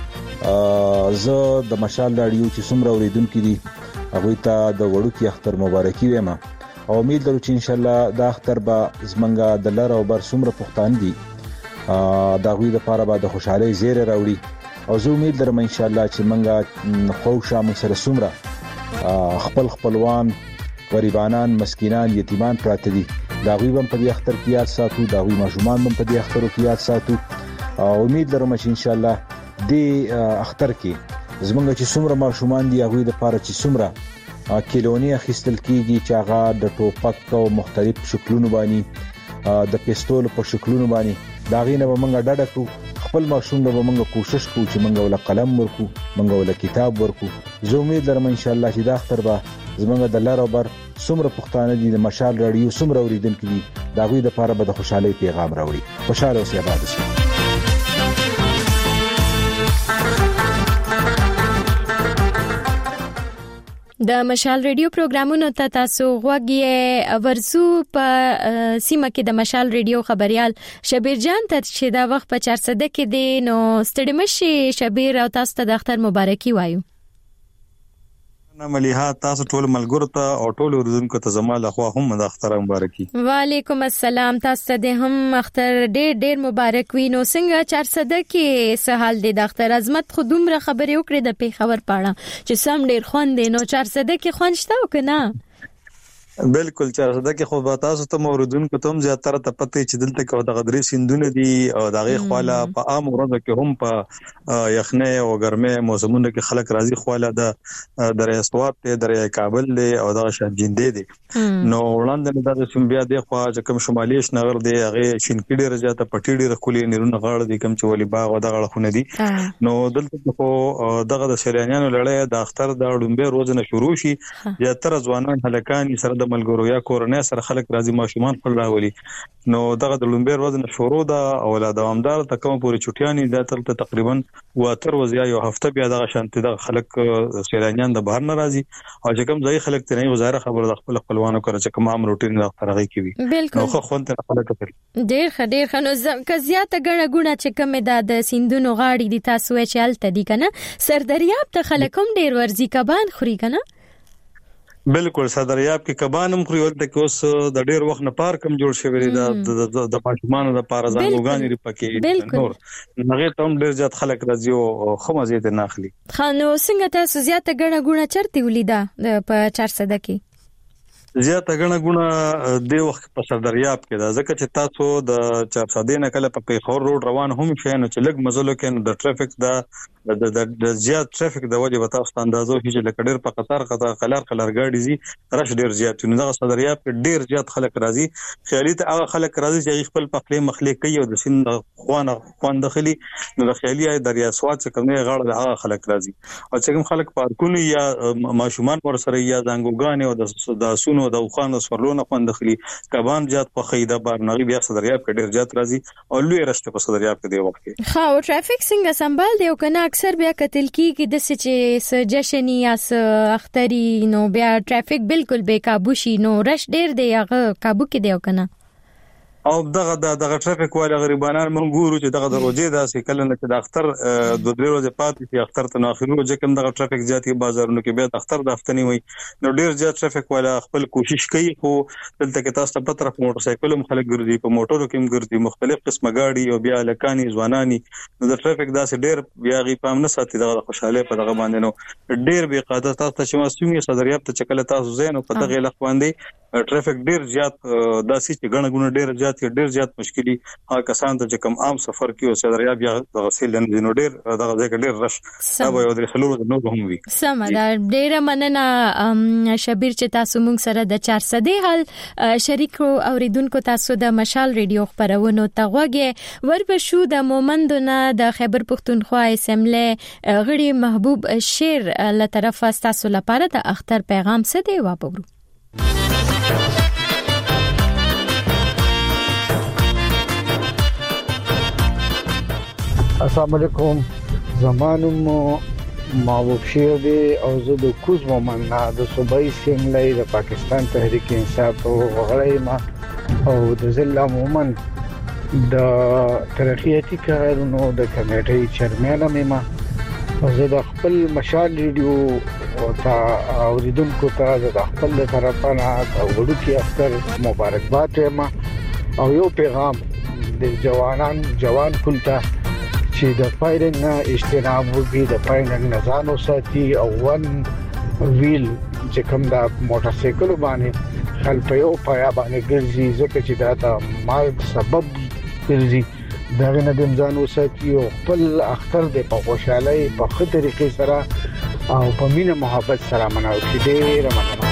S8: زه د مشال رادیو چې څومره اوریدونکو دي هغه ته د وړوکی اختر مبارکي وایم او امید لرم چې ان شاء الله دا اختر به زمونږه د لار او بر څومره پښتون دي دا غوي د لپاره به د خوشحالي زیره راوړي او زه امید لرم ان شاء الله چې مونږه خوشا مو سره څومره خپل خپلوان غریبانان مسکینان یتیمان پراته دي دا غوي هم په دې اختر کې یاد ساتو، دا غوي ماشومان هم په دې اختر کې یاد ساتو او امید لرم چې ان شاء الله دې اختر کې زمونږ چې څومره ماشومان دي هغه د لپاره چې څومره کیلونی اخیستل کیږي چې هغه د ټوپک او مختلف شکلونو باندې د پستول په شکلونو باندې دا غینه به مونږ ډډه کو خپل ماشوم به مونږ کوشش کوو چې مونږ ول قلم ورکو مونږ ول کتاب ورکو. زه امید لرم ان شاء الله چې دا اختر به زمونږ د لار او بر څومره پښتانه دي د مشال رادیو څومره اوریدونکو دي دا غوي د لپاره به د خوشحالي پیغام راوړي. خوشاله اوسئ، آباد اوسئ.
S1: د مشال رادیو پروګرامونو ته تاسو غوږی ورزو په سیمه کې د مشال رادیو خبريال شبیر جان ته چې دا وخت په چهارصد کې دی. نو ستړي مشي شبیر او تاسو ته د اختر مبارکي وایو.
S9: مليحات تاسو ټول ملګرو ته او ټول اوریدونکو ته زما له خوا هم د اختر مبارکي.
S1: وعلیکم السلام، تاسو ته هم اختر ډېر ډېر مبارک وي. نو څنګه چهارصد کې سهال دي د اختر عظمت خودمره خبرې وکړې د پیښور پاړه چې سم ډېر خوند دي. نو چهارصد کې خوند شته او کنه؟
S9: بالکل چهارصد کې خو به تاسو ته موردونکو ته هم زیاتره ته پته چې دلته کې د غدري سیندونه دي او دغه خواله په عام ورځو کې هم په یخنه او ګرمه موسمونو کې خلک راځي خواله د درې سواد ته درې کابل دی او د شنجیندې دي. نو وړاندې د سیم بیا د خوا چې کوم شمالي شنغر دی هغه شینکړي رجاته پټي ډېر خولي نيرونه غاړه دي کوم چې ولي باغ او دغه خونه دي. نو دلته خو دغه د سیلانیانو لړۍ د اختر د لومبه روزنه شروع شي زیاتره ځوانان هلکان سره د ملګرو یا کورنۍ سره خلک راځي ماشومان خپل راولي. نو دغه د لومبه ورځ شروع ده او لا دوامدار ته کوم پورې چټیانی د تل تقریبا واتر وزیا یو هفته بیا دغه شانتي د خلک سیلانیان د بهر نه راځي او چې کوم ځای خلک ته نه وزاره خبر د خپل خپلوانو کړه چې کوم عام روټین د ترغی کوي. نو خو خوند ته خلک کوي
S1: ډیر خډیر خنو کزياته ګړه ګونه چې کوم د سیندونو غاړي دي تاسو چې الته دي کنه سردریاب ته خلک هم ډیر ورزي کبان خوري کنه.
S9: بالکل صدریاب کې کبانم خوري ولته کې اوس د ډیر وخت نه پار کم جوړ شوی دی د پښمانو د پار ځانګوګانی لري پکې نور هغه ته هم ډیر زیات خلک راځي او خو مزه ته ناخلي.
S1: خانو څنګه تاسو زیاته ګڼه ګونه چرته ولیدا په چهارصد کې؟
S9: زیاته غنه غونه د وخت په سردریاب کې دا ځکه چې تاسو د چهارصد نه کله په پیښور روډ روان هم شئ نو چې لګ مزلو کې د ټریفیک دا د د زیات ټریفیک د وجه وتا ست اندازو چې لکه ډیر په قطار قطار قلار قلار گاډي زی رش ډیر زیات نو د سردریاب کې ډیر زیات خلک راځي. خیالي ته هغه خلک راځي چې خپل پخلي مخلي کوي او د سین خوانه خوان داخلي نو د خیالي دریا سواد څخه کومه غاړه د هغه خلک راځي او چې کوم خلک پارکونه یا ماشومان ور سره یا زنګوګان او د سونو د خوانه سورلونه خوان داخلي کبان زیات په خیده بارنغي بیا سردریاب کې ډیر زیات راځي او لوی رشته په سردریاب کې دی وخت کې.
S1: خا او ټریفیک څنګه سمبال دی او کنه اکثر بیا کتل کیږي د څه چې س جشنی یا س اختری نو بیا ټریفیک بالکل بے قابو شي نو رش ډیر دی هغه قابو کې دی او کنه
S9: او دغه دغه ټریفیک والا غریبانان مونږ ګورو چې دغه دروځي داسې کله نه چې د اختر د درې ورځې پاتې چې اختر ته اخرو چې کوم دغه ټریفیک زیاتې بازارونو کې بیا د اختر د هفتنی وي نو ډیر زیات ټریفیک والا خپل کوشش کوي خو دلته کې تاسو په طرف موټر سایکل مخالف ګرځي په موټرو کې هم ګرځي مختلف قسمه گاډي او بیا لکانی ځوانانی نو د ټریفیک داسې ډیر بیا غي پام نه ساتي دغه خوشاله په دغه باندې نو ډیر بې قاعده تاسو چې ما سیمه صدریاب ته چکل تاسو زین او په دغه لخ باندې ټریفیک ډیر زیات داسې چې غڼه غونه ډیر زیات ډیر زیات مشکلي ها کسان ته چې کم عام سفر کې او صدریا بیا د غسیل نو ډیر دغه ځای ډیر رش دا به یو درې خلوه نو هم وي
S1: سم دا ډیر مننه شبیر چې تاسو موږ سره د چار صدې حل شریکو اوریدونکو تاسو د مشال ریډیو خبرونو ته غوږی ورپښو د مومندونه د خیبر پختونخوا اسمبلی غړي محبوب شیر له طرفه تاسو لپاره د اختر پیغام څه دی واپورو.
S10: السلام علیکم زمانم محبوب شیر دی او زه د کوز مومن د صوبایي اسمبلی د پاکستان تحریک انصاف غړی ما او د ضلع مومن د ترقیاتي کارونو د کمیټې چیرمن مې ما زه د خپل مشال ریډیو او تا اوریدونکو ته د خپل طرفه نه غوړو کې اختر مبارکباد ما او یو پیغام د جوانان جوان کولتا چې د پایرن نه اجتناب وکړي د پایرن نه ځان وساتي او ون ویل چې کوم دا موټر سایکل باندې خل په یو پایا باندې ګرځي ځکه چې دا د مرګ سبب ګرځي دا نه د ځان وساتي او خپل اختر د په خوشحالي په ښه طریقې سره او په مینه محبت سره مناو چې ډېر مننه.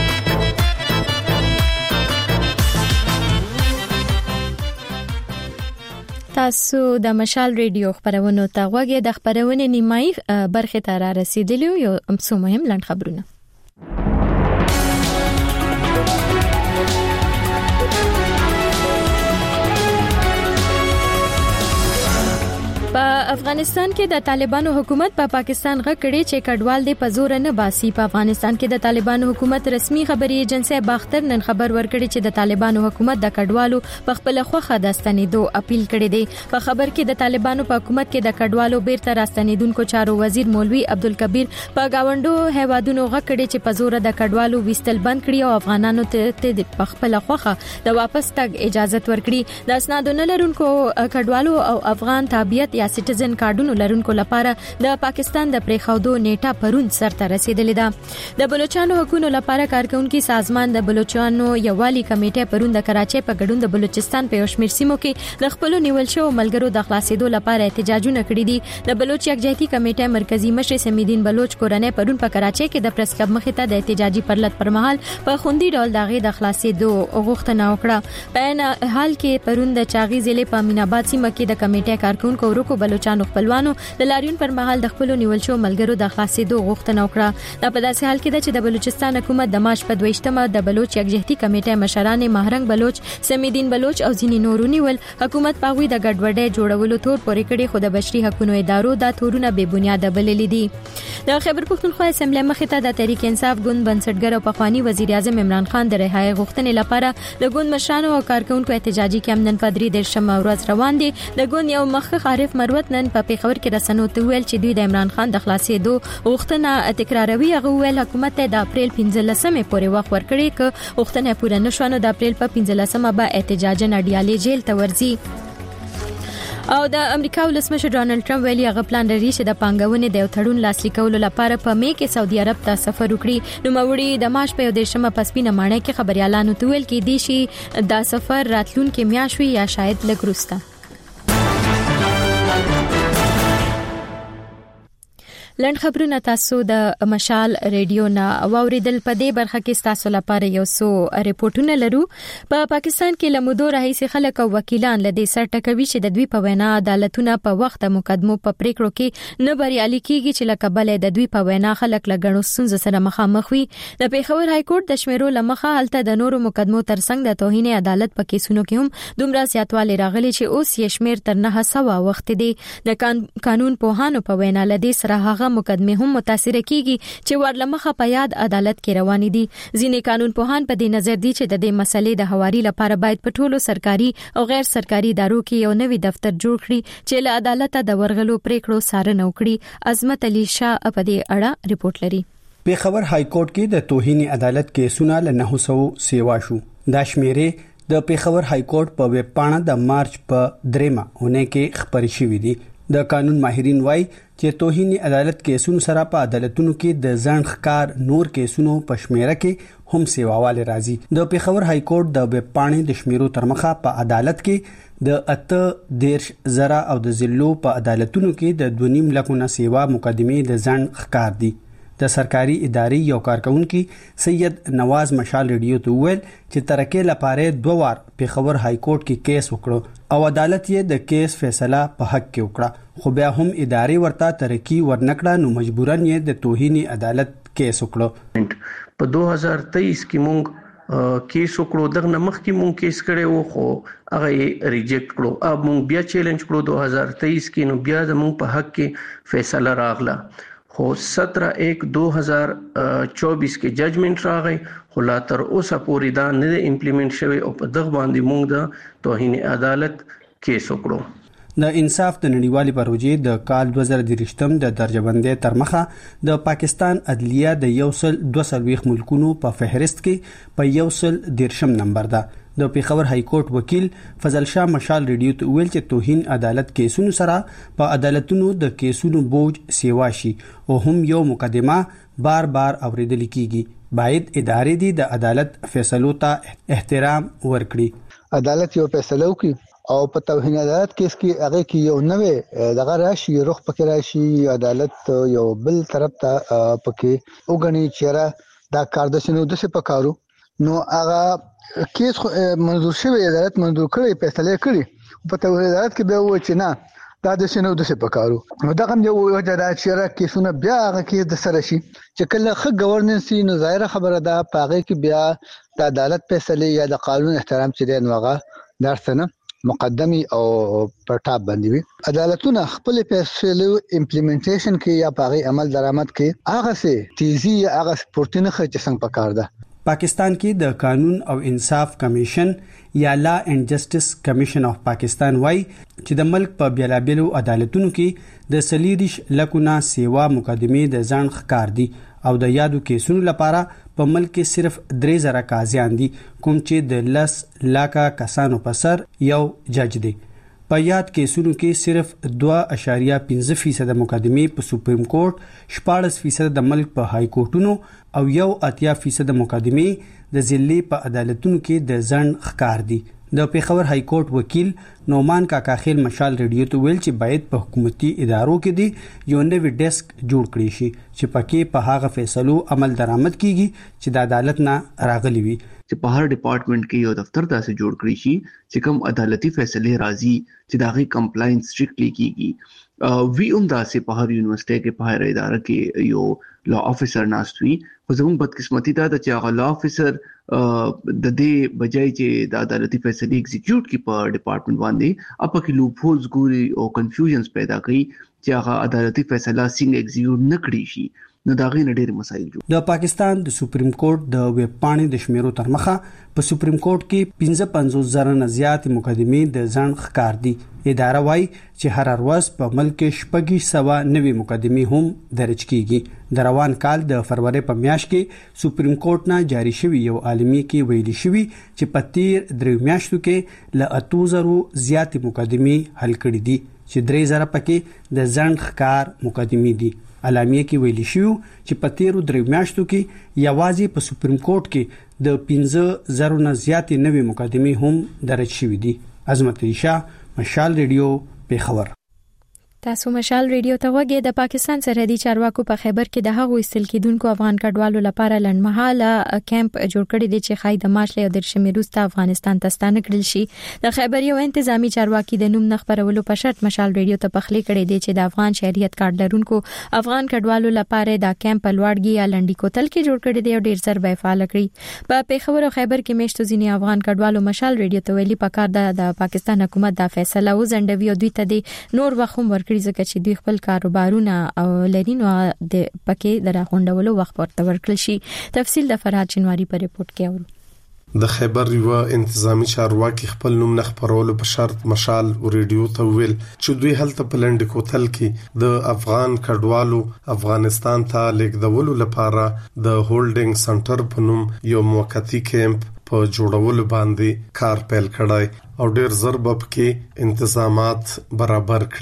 S1: تاسو د مشال ریډیو خبرونو ته غوږی د خبرونې نیمایي برخه ته را رسیدلی یو څو مهم لاند خبرونه. په افغانستان کې د طالبانو حکومت په پا پاکستان غکړې چې کډوال د پزور نه باسي. په افغانستان کې د طالبانو حکومت رسمي خبري ایجنسی باختر نن خبر ورکړي چې د طالبانو حکومت د کډوالو په خپل خوخه د ستنېدو اپیل کړی دی. په خبر کې د طالبانو په حکومت کې د کډوالو بیرته راستنېدونکو چارو وزیر مولوی عبدالکبیر په گاونډو هیوادونو غکړي چې پزور د کډوالو وستل بند کړي او افغانانو ته په خپل خوخه د واپس تګ اجازه ورکړي. د اسنادونو لرونکو کډوالو او افغان تابعیت یا سټیزن کارډونو لرونکو لپاره د پاکستان د پریخودو نیټه پرون سرته رسیدلې ده. د بلوچستان حکومت لپاره کارکونکو سازمان د بلوچستان یوالي کمیټه پرون د کراچۍ په ګډون د بلوچستان په شمیر سیمو کې د خپل نیول شو ملګرو د خلاصېدو لپاره احتجاجونه کړي دي. د بلوچ یکجهتي کمیټه مرکزی مشر سمیدین بلوچ کورنۍ پرون په کراچۍ کې د پریس کلب مخې ته د احتجاجي پرلط پر مهال په خوندي ډول دغه د خلاصېدو غوښتنه وکړه. په ان حال کې پرون د چاغي ضلع په امینآباد سیمه کې د کمیټه کارکونکو ورکو بلوچستان خپلوانو د لاریون پر مهال د خپل نیول شو ملګرو د خلاصېدو غوښتنه وکړه. دا په داسې حال کې ده چې د بلوچستان حکومت د مارچ په دویشتمه د بلوچ یکجهتي کمیټه مشران مهرنګ بلوچ سمیدین بلوچ او ځینې نورو نیول حکومت پاوی د ګډوډۍ جوړولو تور پورې کړي خو د بشري حقوقو ادارو دا تورونه بې بنیاده بللي دي. د خیبر پختونخوا اسمبلی مخې ته د تحریک انصاف ګوند بنسټګر او پخوانی وزیر اعظم عمران خان د رهایی غوښتنې لپاره د ګوند مشرانو او کارکونکو احتجاجي کمپ نن په درې دیرشم ورځ روان دي. د ګوند یو مخکښ عارف مروت نن په پیښور کې رسنو ته ویل چې دوی د عمران خان د خلاصېدو غوښتنه تکراروي. هغه ویل حکومت ته د اپریل پنځلسمې پورې وخت ورکړي ک غوښتنه پوره نشو نو د اپریل په پنځلسمه به احتجاجي نډیالي جیل ته ورځي. او د امریکا ولسمشر ډانلډ ټرمپ ویلي هغه پلان لري چې د پانګونې د یو تړون لاسلیک کولو لپاره په مې کې سعودي عرب ته سفر وکړي. نو موري د مارچ په یو دیرشمه پسپینه مانه کې خبريالانو ته ویل کې دي چې دا سفر راتلونکي میاشوي یا شاید لږ وروسته. لند خبرونه تاسو د مشال ریډیو نه واوریدل. په دې برخه کې تاسو لپاره یو څو ریپورتونه لرو. په پا پاکستان کې لمودو راهیسي خلک او وکیلان لدې سر ټکوي چې د دوی په وینا عدالتونه په وخت مقدمو په پریکړو کې نه بریالي کیږي چې لکه بل د دوی په وینا خلک لګړو ستونزې سره مخامخ وي. د پیښور های کورټ د شمیرو لمخه هلته د نورو مقدمو ترڅنګ د توهین عدالت په کیسونو کې هم دومره زیاتوالی راغلي چې اوس یې شمیر تر نه سوا وخت دی. د قانون پوهانو په وینا لدې سره هغه مقدمه هم متاثر کیږي چې ورلمخه په یاد عدالت کې روان دي. ځینې قانون پوهان په دې نظر دي چې د دې مسلې د حواري لپاره باید په ټولو سرکاري او غیر سرکاري ادارو کې یو نوی دفتر جوړ کړي چې له عدالت د ورغلو پریکړو څارنه وکړي. عظمت علي شاه په دې اړه ریپورت لري.
S11: پیښور های کورټ کې د توهین عدالت کیسونه له نه سو سیوا شو. دا شمیرې د پیښور های کورټ په ویب پاڼه د مارچ په دریمه اونۍ کې خبري شوې دي. د قانون ماهرین وایي چې توهین عدالت کیسونو سره په عدالتونو کې د ځان ښکار نور کیسونو په شمیره کې هم سیواواله راځي. د پیښور های کورټ د ویب پاڼې د شمیرو تر مخه په عدالت کې د اته دیرش زره او د ضلعو په عدالتونو کې د دوه نیم لکونه سیوا مقدمې د ځان ښکار دي. د سرکاري ادارې یو کارکونکي سید نواز مشال ریډیو ته ویل چې ترکه لپاره دوه وار پیښور های کورټ کې کیس وکړو او عدالت یې د کیس فیصله په حق کې وکړه، خو بیا هم ادارې ورته ترکی ورنکړه، نو مجبورن یې د توهین عدالت کیس وکړو.
S12: په دوه هزار تیئیس کې مونږ کیس وکړو، دغه نمخ کې مونږ کیس کړو خو هغه ریجیکټ کړو. اب مونږ بیا چیلنج کړو دوه هزار تیئیس کې، نو بیا زمونږ په حق کې فیصله راغله، خو سترہ ایک دو ہزار چوبیس کې ججمنٹ راغی، خو لا تر اوسه پورې دا نه امپلیمنٹ شوی او په دغه باندې موږ د توهین عدالت کیس وکړو.
S11: د انصاف د نړیوالې پروژې د کال دوه زره درشتم د درجه بندۍ تر مخه د پاکستان عدلیه د یو سل دوه سلويخ ملکونو په فهرست کې په یو سل دیرشم نمبر ده. د پیښور های کورټ وکیل فضل شاه مشال ریډیو ته ویل چې توهین عدالت کیسونو سره په عدالتونو د کیسونو بوج سیوا شي او هم یو مقدمه بار بار اوریدل کیږي. باید ادارې دي د عدالت فیصلو ته احترام ورکړي.
S13: عدالت یو فیصله وکړي او په توهین عدالت کیس کې هغه کې یو نوې دغه راشي رخ پکې راشي، عدالت یو بل طرف ته پکې وګڼي چې دا کار د شنو د څه پکارو، نو هغه کیس منظور شوی عدالت منظور کړی فیصله کړی، په توهین عدالت کې به و چې نه دا د شنو د څه پکارو، نو دغه یو وجه دا چې کیسونه بیا هغه کې د سره شي چې کله ښه گورننس نو ظاهر خبره ده پاغه کې بیا د عدالت فیصله یا د قانون احترام چې دی نو هغه درسنه مقدمي او پرټاب باندې وي. عدالتونه خپل فیصلو امپلیمنټیشن کې یا پاغه عمل درآمد کې هغه سه تیزی هغه سپورټینه خچ څنګه پکار ده.
S11: پاکستان کې د قانون او انصاف کمیشن یا لا اینڈ جسټس کمیشن اف پاکستان وای چې د ملک په بیلابیلو عدالتونو کې د سلیریش لکونه سیوا مقدمې د ځان ښکار دي او د یادو کیسونو لپاره په ملک کې صرف درې زره قاضیان دي کوم چې د لس لاکه کسانو په سر یو جج دی. په یاد کیسونو کې صرف دوه اشاریه پنځه فیصد مقدمې په سپریم کورټ، شپاړس فیصد د ملک په های کورټونو او یو اتیا فیصد مقدمې د ضلعي په عدالتونو کې د ځان ښکار دي. د پیښور های کورټ وکیل نومان کاکا خیل مشال ریډیو ته ویل چې باید په حکومتي ادارو کې دی یو نوی ډیسک جوړ کړی شي چې پکې په هغه فیصلو عمل درآمد کیږي چې د عدالت نه راغلي وي.
S14: چې په هر ډپارټمنټ کې یو دفتر داسې جوړ کړی شي چې کوم عدالتي فیصله راځي چې داغي کمپلاینس سټریکټلی کیږي. وی هم داسې په هر یونیورسيټي کې په هر اداره کې یو لا افیسر ناستوي، خو زموږ بدقسمتي دا ده چې هغه لا افیسر د دې بجای چې د عدالتي فیصله ایگزیکیوټ کی په ډپارټمنټ باندې اپا کې لوپ هولز ګوري او کنفیوژنز پیدا کوي چې هغه عدالتي فیصله څنګه ایگزیکیوټ نکړي شي، نو دا غي نډیر مسایل جوړ.
S11: د پاکستان د سپریم کورټ د ویب پاڼې د شمیرو تر مخه په سپریم کورټ کې پنځه پنځوس زره نه زیات مقدمې د ځان ښکار دي. اداره وايي چې هر ورځ په ملک کې شپږ سوه نوي مقدمې هم درج کیږي. د روان کال د فروری په میاشت کې سپریم کورټ نه جاری شوی یو عالمي کې ویلي شوی چې په تیر درې میاشتو کې ل اتو زرو زیات مقدمې حل کړې دي چې درې زره پکې د ځان ښکار مقدمې دي. اعلامیه کې ویلي شو چې په تیرو درې میاشتو کې یوازې په سپریم کورټ کې د پنځه زره نه زیات نوي مقدمې هم درج شوې دي. عظمت ریشا، مشال ریډیو، پیښور.
S1: تاسو مشال ریډیو ته وګورئ. د پاکستان سرحدي چارواکو په خیبر کې د هغو استل کېدونکو افغان کډوالو لپاره لنډمهاله کیمپ جوړ کړی دی چې خای د مارچ له درشمې وروسته افغانستان ته ستانه کړل شي. د خیبر یو انتظامی چارواکي د نوم نخبرولو په شرط مشال ریډیو ته پخلی کړی دی چې د افغان شهريت کارت لرونکو افغان کډوالو لپاره د کیمپ لوړګي یا لنډي کوتل کې جوړ کړی دی او ډیر زر به فعال کړی. په پیښور او خیبر کې میشتو ځینی افغان کډوالو مشال ریډیو ته ویلي پکار ده د پاکستان حکومت د فیصله وزندوي او دوی ته د نور وخت ورکړي ځکه چې دوی خپل کاروبارونه او لرینو د پکې د راغونډولو وخت ورته ورکړل شي. تفصیل د فرهاد شنواری په ریپورت کې اورو.
S15: د خیبر یو انتظامی چارواکي خپل نوم نه خبرولو په شرط مشال ریډیو ته ویل چې دوی هلته په لنډ کوتل کې د افغان کډوالو افغانستان ته لیږدولو لپاره د هولډینګ سنټر په نوم یو موقتی کیمپ په جوړولو باندې کار پیل کړای او ډیر زر به کې انتظامات برابر کړي.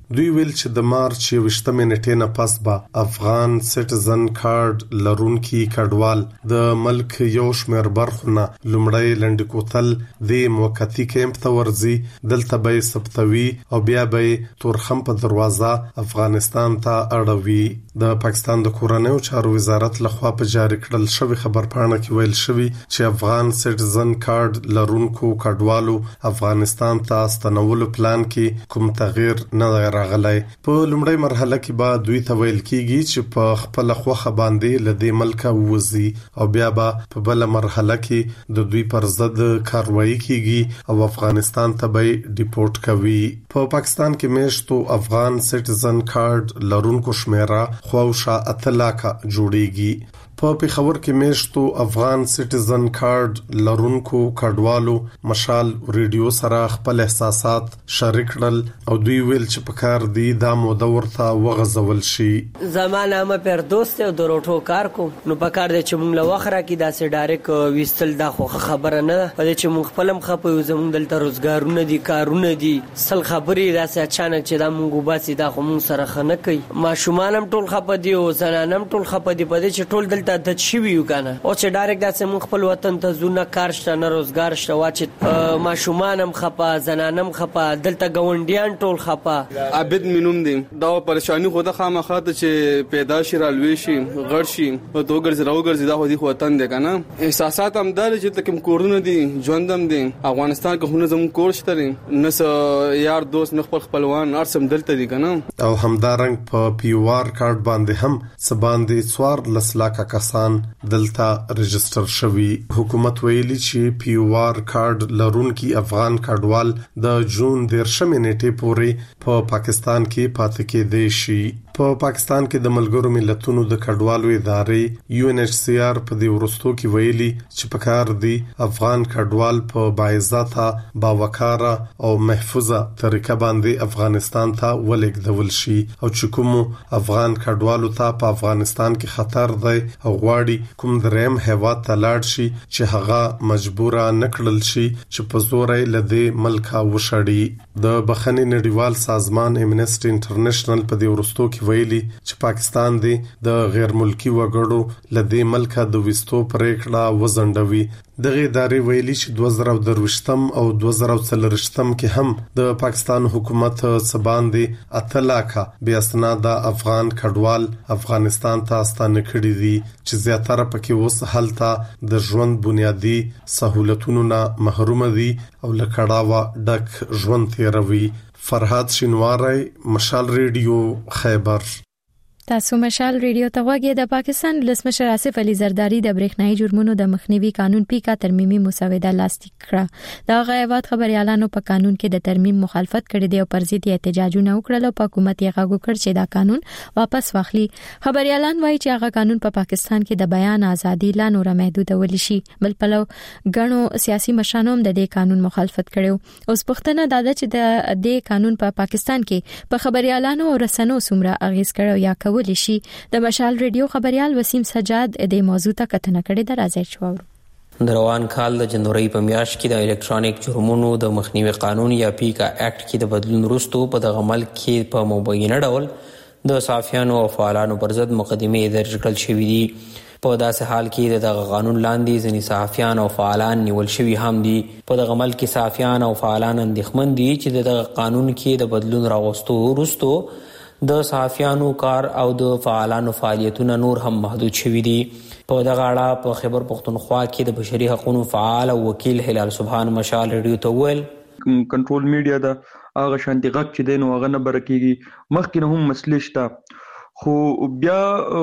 S15: دوی ویل چې د مارچ یوشتمه نیټې نه پس به افغان سټیزن کارت لرونکي کډوال د ملک یو شمېر برخونه لومړی لنډ کوتل د موقتی کیمپ ته ورځي، دلته به ثبتوي او بیا به تورخم په دروازه افغانستان ته اړوي. د پاکستان د کورنیو چارو وزارت لخوا په جاری کړل شوی خبرپاڼه کې ویل شوی چې افغان سټیزن کارت لرونکو کډوالو افغانستان ته ستنولو پلان کې کوم تغییر نه راغلی. په لومړی مرحله کې به دوی ته ویل کیږي چې په خپل خوخه باندې لدې ملک ووځي او بیا به په بل مرحله کې د دوی پر ضد کاروایی کیږي او افغانستان ته به ډیپورټ کوي. په پاکستان کې میشتو افغان سټیزن کارت لرونکو شمیره خواوشا اتلاکه جوړیږي. په پیښور کې میشتو افغان سټیزن کارت لرونکو کډوالو مشال ریډیو سره خپل احساسات شریک کړل او دوی ویل چې په کار دی دا موده ورته وغځول شي.
S2: زمانه ما پر دوست او دروټو کار کو نو په کار دی چې موږ له وخره کې داسې ډایرک ویستل دا خو خبره نه ده په چې موږ خپلم خپو زموږ دلته روزګارونه دي کارونه دي سل خبرې داسې اچانک چې دا موږ وباسي دا خو موږ سره خنه کوي. ماشومانم ټول خپه دي او زنانم ټول خپه دي په دې چې ټول دلته د شي یو کنه او چې ډایرک داسې موږ خپل وطن ته زونه کار شته نه روزګار شته واچ ماشومانم خپه زنانم خپه دلته ګوندیان ټول خپه.
S16: عابد مينوم دي دا پریشانی خو د خامخا ته چې پیدا شي رالوي شي غړ شي او دوګر زراو ګرځي دا خو دي وطن دی کنه. احساسات هم دار چې تکم کورونه دي ژوندم دي افغانستان کې هونه زموږ کور شته نس یار دوست نه خپل خپلوان ارسم دلته دي کنه.
S15: او همدارنګ په پیوار کارت باندې هم سباندې څوار لسلاکه کسان دلته رجستر شوی. حکومت ویلي چې پیوار کارت لرونکي افغان کډوال د جون دیرشمې نیټې پورې په پاکستان کې پاتې کېدای شي. په پاکستان کې د ملګرو ملتونو د کډوالو ادارې یو ان ایچ سی آر په دې ورستو کې ویلي چې په کار دی افغان کډوال په باعزته باوقاره او محفوظه طریقه باندې افغانستان ته ولېږدول شي او چې کوم افغان کډوالو ته په افغانستان کې خطر دی او غواړي کوم دریم هیواد ته لاړ شي چې هغه مجبوره نکړل شي چې په زور یې لدې ملک وشړي. د بخښنې نړیوال سازمان امنیسټي انټرنیشنل په دې ورستو کې ویلي چې پاکستان دی د غیر ملکی وګړو لدې ملک د وستو پریکړه وزندوي. دغه ادارې ویلي چې دوه زره درويشتم او دوه زره څلورشتم کې هم د پاکستان حکومت سباندې اتلاکه بیا اسناد افغان کډوال افغانستان ته ستانه کړي دي چې زیاتره پکې اوس حالت د ژوند بنیادی سہولتونو نه محروم دي او لکړاوه ډک ژوند تیروي. فرحات شینواری مشال ریډیو خیبر.
S1: تاسو مشال ریډیو ته غوږی د پاکستان ولسمشر آصف علي زرداری د برېښنايي جرمونو د مخنیوي قانون پیکا ترمیمي مسوده لاسلیک کړه. دا غیبات خبريالانو په قانون کې د ترمیم مخالفت کړې دی او پر ضد احتجاجونه وکړل او حکومت یې غاګو کړ چې دا قانون واپس واخلي. خبريالان وایي چې هغه قانون په پا پاکستان کې د بیان ازادي لا نور محدودول شي. بل پلو غنو سیاسي مشرانو هم د دې قانون مخالفت کړو. اوس پښتنه دا ده چې د دې قانون په پا پاکستان کې په خبريالانو او رسنیو سمره اغیز کړو یا کول شي. د مشال ریډیو خبريال وسیم سجاد د موضوع ته کتنه کړې ده راځي چوغ
S17: د روان کال د جنوري په میاشت کې د الکترونیک جرمونو د مخنیوي قانون یا پیکا اکټ کې د بدلون وروسته په دغه ملک کې په مبینه ډول د صحافیانو او فعالانو پر ضد مقدمې درج کړل شوې دي. په داسې حال کې دغه قانون لاندې ځینې صحافیان او فعالان نیول شوي هم دي. په دغه ملک کې صحافیان او فعالان اندېښمن دي چې دغه قانون کې د بدلون راوستو وروسته د صحافیانو کار او د فعالانو فعالیتونه نور هم محدود شوي دي. په دغه اړه په خیبر پښتونخوا کې د بشري حقوقو فعال او وکیل هلال سبحان مشال ریډیو ته ویل
S3: کنټرول میډیا دا هغه شانتي غږ چې دین او هغه نه برکېږي مخکې نه هم مسلې شته خو بیا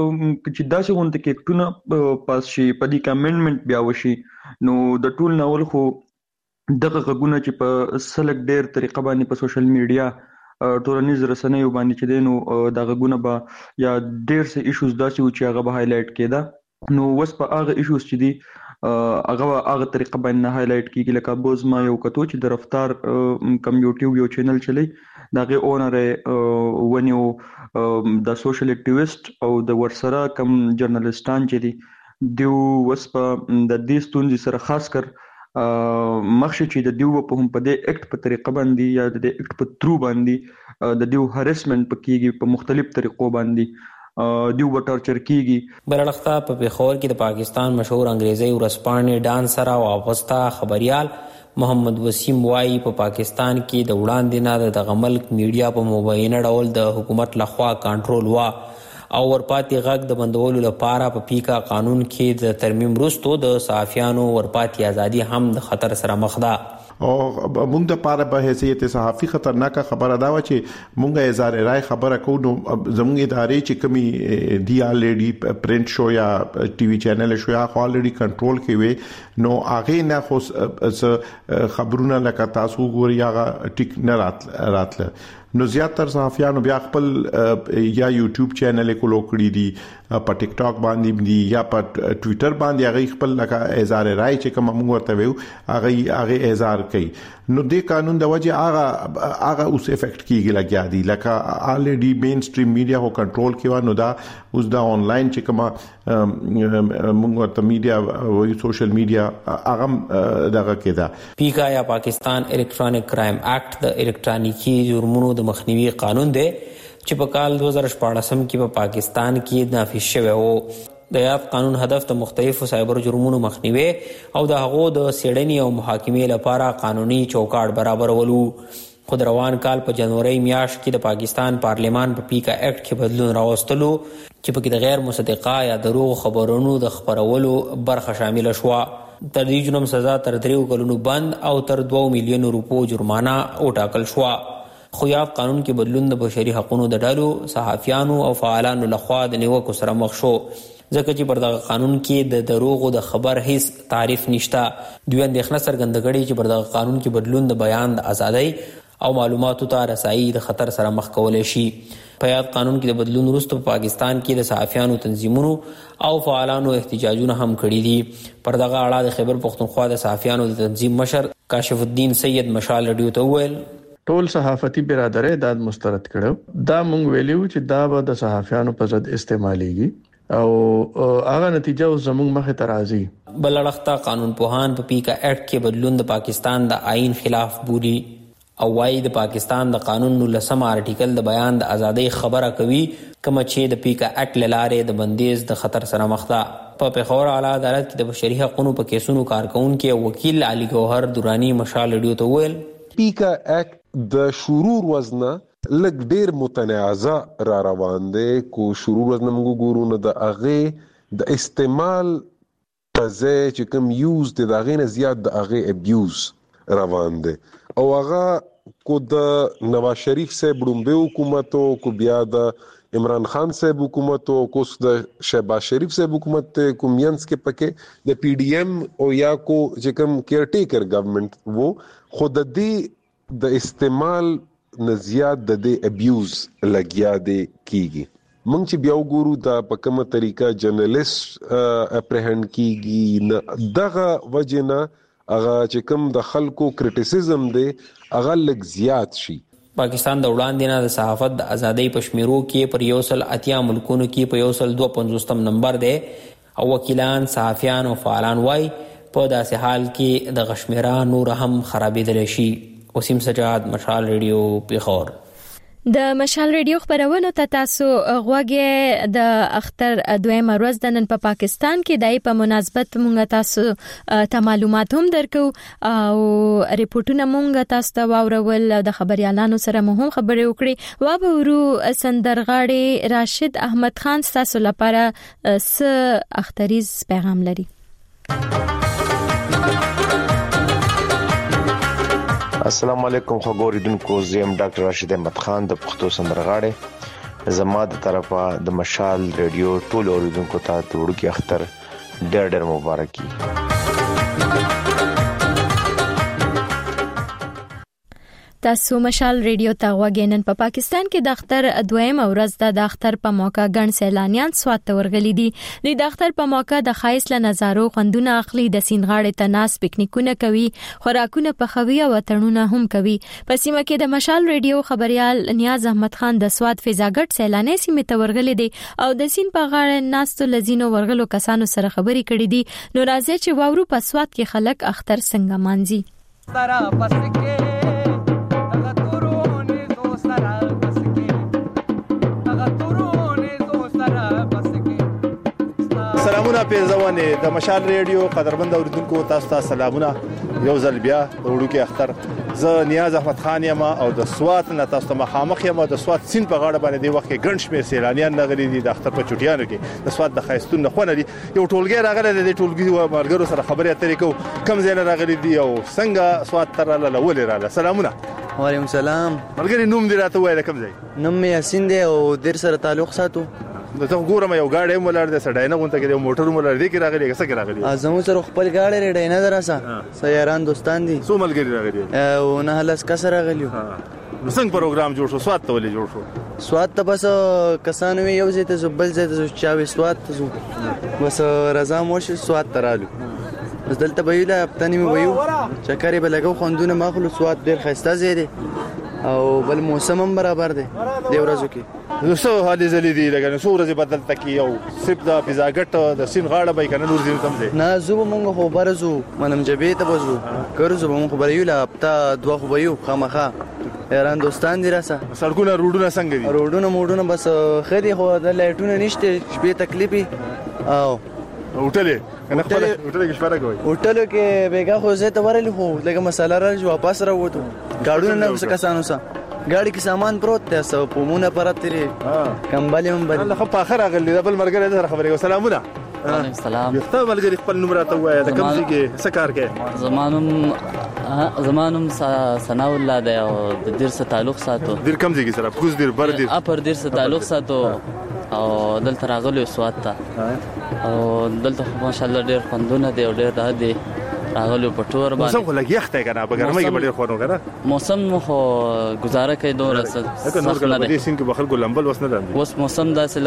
S3: چې داسې غونډه کې ټونه پاس شي په دې کامنډمنت بیا وشي نو د ټول ناول خو دغه غږونه چې په سلک ډېر طریقه باندې په سوشل میډیا ټولنیز رسنیو باندې چې دینو د غږونه به یا ډېر څه ایشوز داسې و چې هغه به هایلایټ کېده نو وس په هغه ایشوز چې دي هغه هغه طریقه باندې هایلایټ کیږي لکه بوز ما یو کتو چې د رفتار کم یوټیوب یو چینل چلی دغه اونر ونیو د سوشل اکټیویسټ او د ورسره کم جرنالستان چې دي دیو وس په د دې ستونزې سره خاص کر مخشي چې د دیو په هم په دې اکټ په طریقه باندې یا د اکټ په ترو باندې د دیو هریسمنت پکېږي په مختلف طریقو باندې دیو ټارچر کیږي.
S17: بلړختا په پیښور کې د پاکستان مشهور انګریزي ورسپانې ډانسر او اوستا خبريال محمد وسیم وای په پاکستان کې د وړاندې نه د ملک میډیا په مبینه ډول د حکومت لخوا کنټرول وا او ورپاتې غږ د بندولو لپاره په پیکا قانون کې د ترمیم وروسته د صحافیانو ورپاتې ازادي هم د خطر سره مخ ده.
S18: او موږ د پاره به حیثیت صحافي خطرناک خبره دا و چې موږ اظهار رائے خبره کوو نو زموږ ادارې چې کمی دی الریډي پرنٹ شو یا ټي وي چینل شو یا الریډي کنټرول کوي نو هغه نه خو خبرونه لکه تاسو ګوري هغه ټیک نه راتله نو زیاتره صحافیانو بیا خپل یا یوټیوب چینل کولو کړی دي په ټیک ټاک باندې دي یا په ټوئیټر باندې هغه خپل لکه اظهار رائے چې کوم موږ ورته ویو هغه هغه اظهار کوي. نو د قانون د وجه هغه هغه اوس افیکټ کیږي لګیا دي لکه الریډي مین سټریم میډیا هو کنټرول کیوا نو دا اوس دا آنلاین چې کوم موږ ورته میډیا او سوشل میډیا هغه دغه کېدا.
S17: پیکا یا پاکستان الکترونیک کرائم اکټ د الکترونیکی جرمونو د مخنیوي قانون دی چې په کال دو هزار شپاړس کې په پاکستان کې نافذ شوی و. د یاد قانون هدف د مختلفو سایبر جرمونو مخنیوي او د هغو د څېړنې او محاکمې لپاره قانوني چوکاټ برابرولو. خو د روان کال په جنوري میاشت کې د پاکستان پارلیمان په پیکا اکټ کې بدلون راوستلو چې پکې د غیر مصدقه یا دروغ خبرونو د خپرولو برخه شامل شوه. تر دې جرم سزا تر دریو کلونو بند او تر دوه میلیون روپو جرمانه وټاکل شوه. خو یاد قانون کې بدلون د بشري حقوقو د ډلو صحافیانو او فعالانو لخوا د نیوکو سره مخ شو ځکه چې پر دغه قانون کې د دروغو د خبر هیڅ تعریف نشته. دوی اندېښنه څرګنده کړې چې پر دغه قانون کې بدلون د بیان د ازادۍ او معلوماتو ته رسایي د خطر سره مخ کولی شي. په یاد قانون کې د بدلون وروسته په پاکستان کې د صحافیانو تنظیمونو او فعالانو احتجاجونه هم کړي دي. پر دغه اړه د خیبر پښتونخوا د صحافیانو د تنظیم مشر کاشف الدین سید مشال رادیو ته وویل
S12: ټول صحافتي برادرۍ داد مسترد کړو. دا مونږ ویلو چې دا به د صحافیانو په ضد استعماليږي او هغه نتیجه اوس زموږ مخه ته راځي.
S17: بلړختا قانون پوهان په پیکا اکټ کې بدلون د پاکستان د آئین خلاف بولي او وايي د پاکستان د قانون لسم آرټیکل د بیان د ازادۍ خبره کوي کوم چې د پیکا اکټ لاره د بندیز د خطر سره مخ ده. په پیښور اعلی عدالت کې د بشري حقوقو په کیسونو کارکونکو وکیل علي ګوهر دورانی مشال رادیو ته ویل
S19: پیکا اکټ د شرور وزنه لګ ډیر متنازع را روان دي. کو شرور وزنه موږ ګورو نو د اغه د استعمال پزې چې کوم یوز د اغه نه زیات د اغه ابیوز روان دي او هغه کو د نواز شریف صاحب رومبه حکومت او کو بیا د عمران خان صاحب حکومت او کو د شهباز شریف صاحب حکومت کو مینس کې پکې د پی ډی ایم او یا کو چې کوم کیر ټیکر گورنمنت وو خود دې د استعمال نزيات د دې ابیوز لګیا دی کیږي. مونږ چې بیا وګورو دا په کومه طریقه جرنالست اپریهند کیږي دغه وجنه هغه چې کوم د خلکو کریټیسیزم دی هغه لږ زیات شي.
S17: پاکستان د وړاندې نه د صحافت د ازادۍ په شمیرو کې پر یو سل اتیا ملکونو کې په یو سل دوه پنځوستم نمبر دی او وکیلان صحافیان او فعالان وای په داسې حال کې د غشمیره نور هم خرابېدل شي. وسیم سجاد مشال رادیو پیښور.
S1: د مشال رادیو خبرونه ته تاسو غوږی د اختر دویمه ورځ د نن په پا پاکستان کې دای په مناسبت مونږ تاسو ته معلومات هم درکو او ریپورتونه مونږ تاسو ته واورول د خبريالانو سره مهم خبرې وکړي. و به ورو سندرغاړي راشد احمد خان تاسو لپاره س اختریز پیغام لري.
S20: السلام علیکم خبردونکو زم ډاکټر راشد احمد خان د پښتو سندرغاړي زما د طرفه د مشال ریډیو ټول اوریدونکو ته د وړوکی اختر ډېر ډېر مبارکي.
S1: تاسو مشال ریډیو ته وګینن په پا پاکستان کې د اختر دویم ورځ د اختر په موقع ګڼ سیلانیان سوات ته ورغلي دي. د اختر په موقع د خایس له نظارو خوندونه اخلي، د سینغاړې تناس پکنیکونه کوي، خوراکونه پخوي او وطنونه هم کوي. په سیمه کې د مشال ریډیو خبريال نیاز احمد خان د سوات فضاګټ سیلاني سیمه ته ورغلي دي او د سین په غاړه ناستو لزینو ورغلو کسانو سره خبري کړې دي. نو راځي چې واورو په سوات کې خلک اختر څنګه مانځي.
S21: سرا بس کې
S22: سلامونه پیزوانه د مشال ریډیو قدرمند اوریدونکو تاسو ته سلامونه. یو ځل بیا وړو کې اختر زه نیاز احمد خان یم او د سوات نه تاسو ته مخامخ یم. د سوات سین په غاړه باندې د وخت کې ګڼ شمېر سیلانیان راغلي دي. د اختر په چټیانو کې د سوات د خایستون نه خونه دي. یو ټولګي راغلی دی، د ټولګي و مرګرو سره خبرې اترې کوو، کم ځای راغلي دي او څنګه سوات تر لاله ولې رااله. سلامونه.
S4: وعلیکم السلام.
S22: مرګري نوم دې راته وایي کم ځای؟
S4: نوم مې یاسین دی او ډیر سره تعلق ساتو.
S22: ته ګورم یو گاډي مولار د سړاینه غونته کې یو موټر مولار دی کې راغلی کسه کې راغلی
S4: ازمو سره خپل گاډي ریډای نه دراسه سیاران دوستان دي.
S22: سو ملګری راغلی
S4: او نه هلس کس راغلیو.
S22: څنګه پروګرام جوړ شو؟ سوات ته ولې جوړ شو؟
S4: سوات ته بس کسان وی یو ځای ته زبل ځای ته چاوي سوات ته زو بس رضا موش سوات ترالو. بس دلته ویلا پتنی مې ویو چکرې بلګو خوندونه ماخلو. سوات ډیر خسته ځای دی او بل موسم هم برابر دی د ورځو کې.
S22: نو څو حالې زلي دي لکه څو ورځې بدل تکي او سپ د فضاګټ د سین غاړه به کنه نور دین تم دي
S4: نه زو مونږ خو برزو منم جبې ته بزو کرزو مونږ خو بریو لا هفته دوه خو بيو خامخا ایران دوستان دي راسه.
S22: سړکونه روډونه څنګه دي؟
S4: روډونه موډونه بس خدي خو د لایټونه نشته، شپې تکلیفي او
S22: هوټلې کنه خپل هوټلې کې شپاره کوي.
S4: هوټلو کې بیګا خو زه ته ورلی خو لکه مساله را جو واپس را وته گاډونه نه څه کسانو سره गाड़ी کې سامان پروت دی سو پومونه پراتري کمبل هم بل
S22: الله په اخر غلي د بل مرګره سره خبرې. سلامونه.
S23: وعلیکم السلام.
S22: ته ملګری خپل نمبر ته وایي د کوم ځای کې څه کار کوي؟
S23: زمانم زمانم ثنا الله دی او د دیر سره تعلق ساتو.
S22: دیر کوم ځای کې سره کوز دیر بر دیر
S23: اپر دیر سره تعلق ساتو او دلته راغلو سوات ته او دلته ماشاءالله ډیر خوندونه دی او ډیر ده دی راغلو په ټور باندې.
S22: موسم خو لګیخ ته کنه په ګرمۍ کې ډیر خورو کنه
S23: موسم خو گزاره کوي دوه رسل
S22: نور کله په دې سین کې بخل ګلمبل وسنه ده.
S23: اوس موسم داسې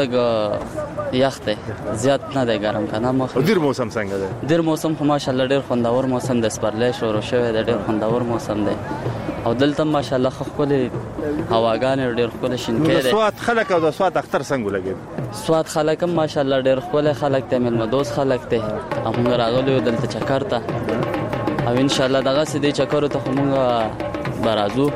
S23: لګ یخ ته زیات نه دی ګرم کنه. مخ
S22: ډیر موسم څنګه دی؟
S23: ډیر موسم خو ماشاءالله ډیر خوندور موسم د سپرلې شروع شوی دی، ډیر خوندور موسم دی او دلته ماشاءالله خپل هواګان ډیر خپل شینکې
S22: دی. سوات خلک او د سوات اختر څنګه لګي؟
S23: سوات خلک هم ماشاءالله ډیر خپل خلک ته مل مدوس خلک ته موږ راغلو دلته چکر ته او ان شاء الله دغه سې د چکر ته موږ برازو.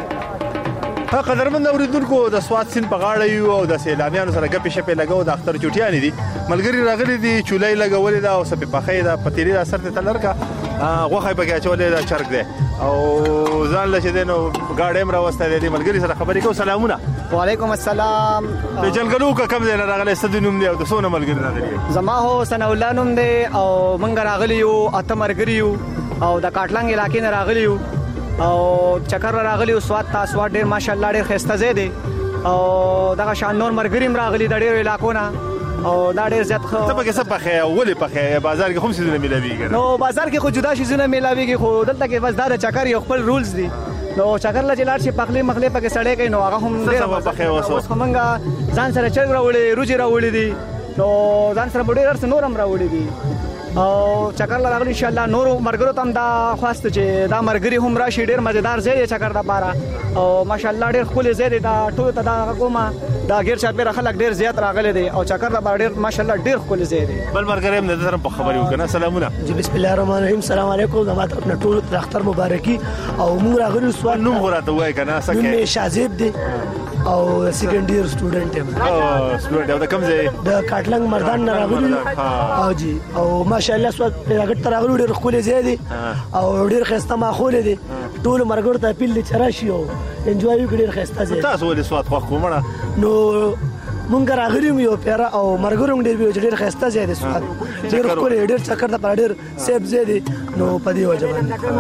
S22: ها قدرمن اوریدونکو د سوات سین په غاړه یو او د سیلانیانو سره غپې شپې لګاو. د اختر چټیان دي ملګری راغلي دي چولای لګولې دا او سپې پخې دا پتیری دا سر ته تلرکا غوخه په کې چولې دا چرګ دی او ځان لشه دینو گاډیم را وسته دي ملګری سره خبرې کو. سلامونه.
S24: وعلیکم السلام.
S22: د جلګلو کا کم ځای راغلی ستدینوم دی او د سونه ملګری راغلی؟
S24: زما هو ثنا الله نوم دی او منګ راغلی یو اته مرګری یو او د کاټلنګ علاقې نه راغلی یو او چکر راغلی سوات ته. سوات ډیر ماشاءالله ډیر خسته ځای دی او دغه شان نور مرګریم راغلی د ډیر علاقو نه او دا ډیر زیات خو.
S22: ته په کې څه پخې ولې پخې بازار کې هم څه ملويږي؟
S24: نو بازار کې خو جدا شي زونه ملويږي خو دلته کې بس دا د چکر یو خپل رولز دي. نو چکر لږ لاړ شي پخلي مخلي پکې سړې کوي نو هغه هم ډیر
S22: پخې وسو.
S24: اوس همغه ځان سره چرګ راوړي روجي راوړي دي نو ځان سره ډیر ارس نورم راوړي دي او چکر راغلی ان شاء الله. نور مرګرو تم دا خواسته چې دا مرګري هم راشي ډیر مزیدار ځای چکر د پاره او ماشاءالله ډیر خولي ځای دا ټول ته دا کومه دا غیر چاپیر خلک ډیر زیات راغلي دي او چکر د ډیر ماشاءالله ډیر خولي ځای دی.
S22: بل مرګري هم نظر په خبري وکنه. سلامونه.
S25: جی بسم الله الرحمن الرحیم. السلام علیکم. زما طرف نه ټول ته اختر مبارکي او موږ راغلو سوال
S22: نوم غراته وای کنه سکه
S25: نوم شازیب دی او سیکنډ ایئر سټوډنټ یم.
S22: او سټوډنټ او د کوم ځای؟
S25: د کاټلنګ مردان نه راغلو او جی او ماشاءالله سوات هغه تر هغه ډیر خولي ځای دی او ډیر خسته ماحول دی. ټول مرګور ته اپیل دي چرشي او انجوای وکړي. ډیر خسته ځای.
S22: تاسو ولې سوات خو کومه
S25: نو مونږ راغلي یو پیرا او مرګورم ډیر ډیر خسته ځای دی. سوات ډیر خولي ډیر چکر د پر ډیر سیب ځای دی نو په دې وجه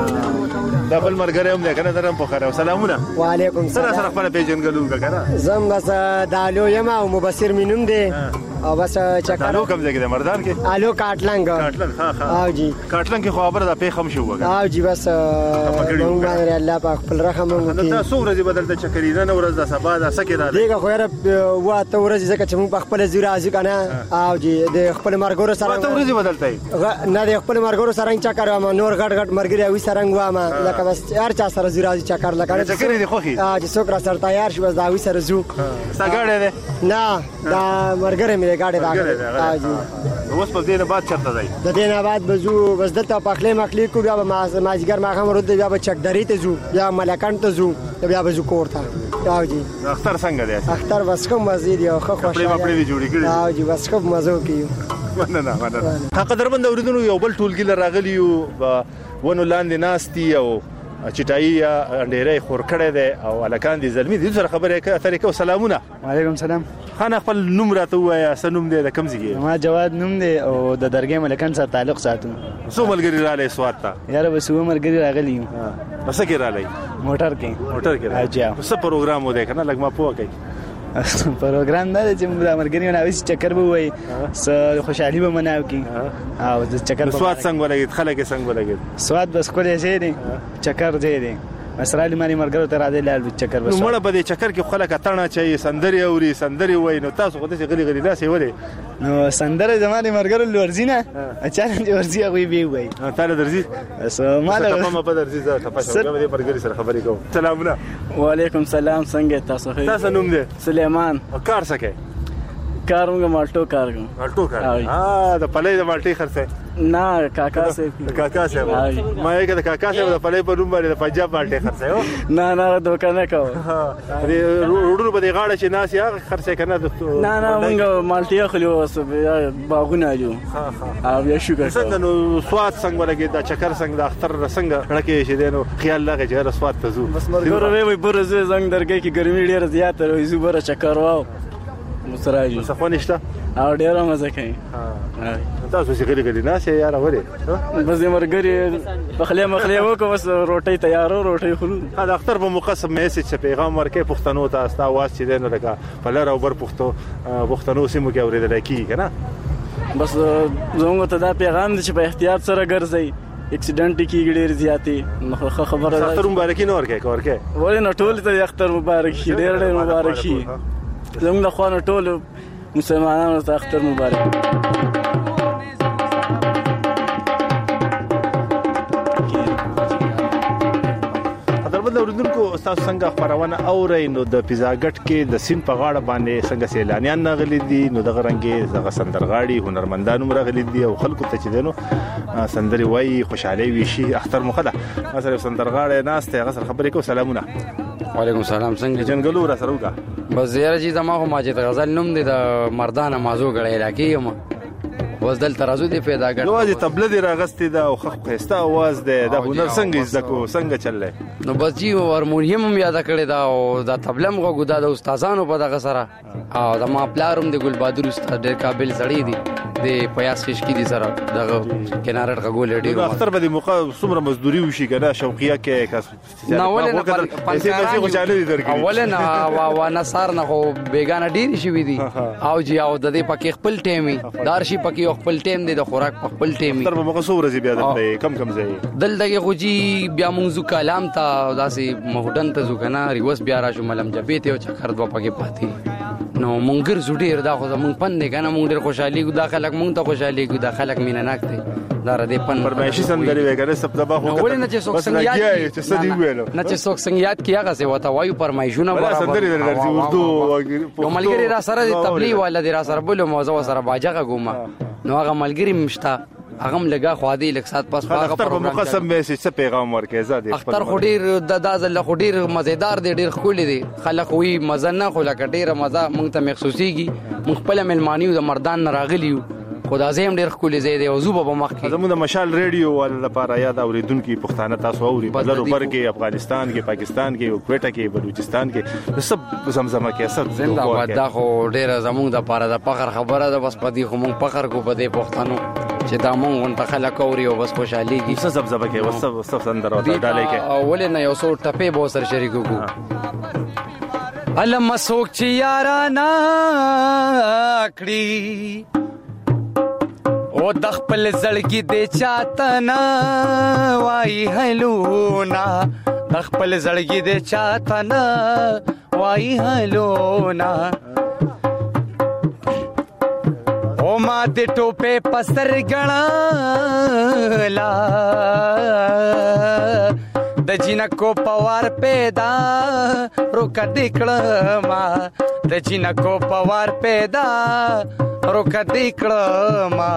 S25: باندې
S22: دا بل مرګره هم نه کنه درم په خره سلامونه
S5: وعلیکم
S22: سلام سره خپل پیژنګلو کنه
S5: زم بس دالو یم او مبصر مينوم دي او بس چکر
S22: دالو کوم ځای کې مردان کې
S5: الو کاټلنګ
S22: کاټلنګ ها ها
S5: او جی
S22: کاټلنګ کې خبره ده په خم شو وګا
S5: او جی بس مونږ باندې الله پاک خپل رحم وکړي
S22: دا څو ورځې بدلته چکرې نه ورځ د سبا د سکه را
S5: دیګه خو یاره واته ورځې ځکه چې موږ خپل زیرا ازي کنه او جی د خپل مرګورو سره
S22: واته ورځې بدلته
S5: نه د خپل مرګورو سره چکر ما نور غټ غټ مرګري او سرنګ و ما لکه بس هر چا سره زیرا ازي چکر لکه
S22: چکرې دی خوخي
S5: ا چې څوک را سره تیار شي بس دا وي سره زو
S22: ساګاړې ده
S5: نه دا مرګره مې غاډه دا
S22: اوس په دې نه بعد چرته دی
S5: د دې نه بعد بزو بس دلته پخلې مخلې کو بیا ما ماجګر ما هم رود بیا چکدری ته زو بیا ملکان ته زو بیا بزو کوړه او جی
S22: اختر څنګه دی
S5: اختر بس کوم مزید یو خو خوشاله
S22: خپل خپل جوړی کړی
S5: او جی بس کوم مزو کیو
S22: مننه مننه حق درمند اوریدونکو یو بل ټولګي لراغلی یو ونو لاندې ناستي او چټای ډېرې خور کړه ده او الکان دي زلمی دي سره خبره کوي طریقو سلامونه
S24: وعلیکم سلام
S22: خان خپل نوم راته وایا سنوم دې د کم ځای
S24: ما جواد نوم دی او د درګې ملکان سره تعلق ساتو
S22: سو ملګری را لې سوات تا
S24: یاره به سو ملګری راغلی یو
S22: بس کې را لې
S24: موټر کې
S22: موټر کې
S24: اجا
S22: څه پروګرام و ده کنه لګ ما پوه کوي
S24: پروګرام نه چې موږ د مرګري نه وایي چکر به وای س خوشحالي به مناو کی او د چکر
S22: سواد څنګه ولګید خلک څنګه ولګید
S24: سواد بس کولې زه دي چکر دی دي مسرالي مانی مرګرو ته را دي لال چکر بس
S22: نو مړه په دې چکر کې خلک اتاڼه چي سندري اوري سندري وای نو تاسو خو دې غلي غلي داسې ولې
S24: نو سندره زمانه مرګرو لورزینه اچانک ورزي هغه وی وای
S22: تعالی درځي
S24: اسماله
S22: تمام په درځي زه تاسو کوم دې مرګري سره خبرې کوم سلامونه
S23: وعلیکم سلام څنګه تاسو خیر
S22: تاسو نوم دې
S23: سليمان
S22: کار سکے
S23: کاروږه مالټو کارګم
S22: مالټو کار ها د پلې د مالټي خرڅه
S23: نه کاکا سه
S22: کاکا سه ما یې کده کاکا سه د پلې په روم باندې د پنجاب مالټي خرڅه یو
S23: نه نه دوکان نه کو
S22: دې روډو په دې غاړه چې ناس یا خرڅه کنه
S23: نه نه مونږ مالټي خلو وس باغونه جو او یا شو
S22: څنګه نو سواد څنګه ولګي دا چکر څنګه د اختر څنګه لکه چې دینو خیال لګي چې سواد ته زو
S23: بس مرګره وي برزه زنګ درګي کې ګرمي ډیره زیاته وي زو بره چکر واو مسراجي
S22: صفه نشته
S23: او ډیره مزه کوي
S22: ها تاسو چې غلي غلي ناس یې یاره وره
S23: بس دې مرګري بخلې مخلې وکړو بس روټي تیارو روټي خلو
S22: دا اختر په مقسم میسج چې پیغام ورکې پښتنو ته استا واس چې دینو لکه بلر او بر پښتو پښتنو سیمو کې اورېدل کی کنه
S23: بس زموږ ته دا پیغام دي چې په احتیاط سره ګرځي اکسیډنټ کیږي ډیر زیاتې نو خبره ده
S22: اختر مبارک نه ورکې ورکې
S23: ولې نه ټول ته اختر مبارک شي ډیر ډیر مبارک شي زموږ د خوانو ټول مسلمانانو ته اختر مبارک
S22: دربند اوریدونکو تاسو څنګه خبرونه اورئ نو د پیزاګټ کې د سین په غاړه باندې څنګه سیلانیان ناغلي دي نو دغه رنګي دغه سندرغاړي هنرمندانو مرغلي دي او خلکو ته چې دینو سندري وای خوشاله وي شي اختر مخده مثلا سندرغاړي ناس ته غسر خبرې کو سلامونه
S6: وعلیکم سلام څنګه
S22: جنګلو را سره وکا
S6: بس زیاره چې دماغ ماجد غزل نوم دي د مردانه مازو غړې علاقې یم وز دل ترازو دی پیدا کړ
S22: نو واځي تبله دی راغستې دا او خخ خسته आवाज دی دا هنر څنګه زکو څنګه چللې
S6: نو بس جی هارمونیم هم یاد کړی دا او دا تبله مغه ګدا د استادانو په دغه سره او دا ما پلاروم دی ګل بہادر استاد ډېر قابل سړی دی د پیاس خشکی دي سره دغه کنارټ غول ډیر
S22: اختر به د موقع څومره مزدوري وشي کنه شوقیه کې کس
S6: نه ولنه پنځه ولنه وا نصار نه خو بیگانه ډیر شي وي دي او جی او د دې پکې خپل ټیمي دار شي پکې خپل ټیم دی د خوراک خپل ټیمي
S22: اختر به موقع څومره زی بیا د کم کم ځای
S6: دل دغه خو جی بیا مونږ کلام ته داسې مهډن ته ځو کنه ریوس بیا را شو ملم جبې ته او چکر دوه پکې پاتې نو مونږ ګرځو ډیر دا خو مونږ پند کنه مونږ ډیر خوشحالي ګو داخله مونږ ته خوشحالي ګو داخله مینه ناک دی دا را دې پن
S22: فرمایشي سندري وګره سب دبا خو
S6: ولې نه چې څوک څنګه یاد
S22: چې سدي ویلو
S6: نه چې څوک څنګه یاد کیه غسه وتا وایو فرمایشونه
S22: برابر سندري درځي اردو
S6: یو ملګری را سره د تبلیغ والا دی را سره بوله موضوع سره باجغه ګوما نو هغه ملګری مشتا هغه لګا خو دې لک سات پاس
S22: هغه اختر په مقسم میسج څه پیغام ورکې زده
S6: اختر خو ډیر د دازل خو ډیر مزیدار دی ډیر خولي دی خلک وی مزه نه خو لکه ډیر مزه مونږ ته محسوسيږي مونږ خپل ملمانیو د مردان راغلیو خدا زم ډیر خولي زیاده او زوبه په مخ کې
S22: زموږ د مشال ریډیو ول لپاره یاد اوریدونکو پښتانه تاسو اوري بدلو بر کې افغانستان کې پاکستان کې او کوټه کې بلوچستان کې سب زمزمه کې سب
S6: زنده باد دا خو ډیر زموږ د لپاره د فخر خبره ده بس پدې خو مونږ فخر کو پدې پښتنو چې دا مونږ ونته خلک اوري او بس خوشحاليږي.
S22: څه زبزبه کې وسه وسه سندره وته ډالې کې
S6: اول نه یو څو ټپې به سره شریکو کو. علم مسوک چې یارانا کړی او د خپل زړګي دې چاته نه وای هلونا د خپل زړګي دې چاته نه وای هلونا او ما دې ټوپه پسر غړلا د جنکو پوار پیدا روکا دکړه ما د جنکو پوار پیدا روکا دکړه ما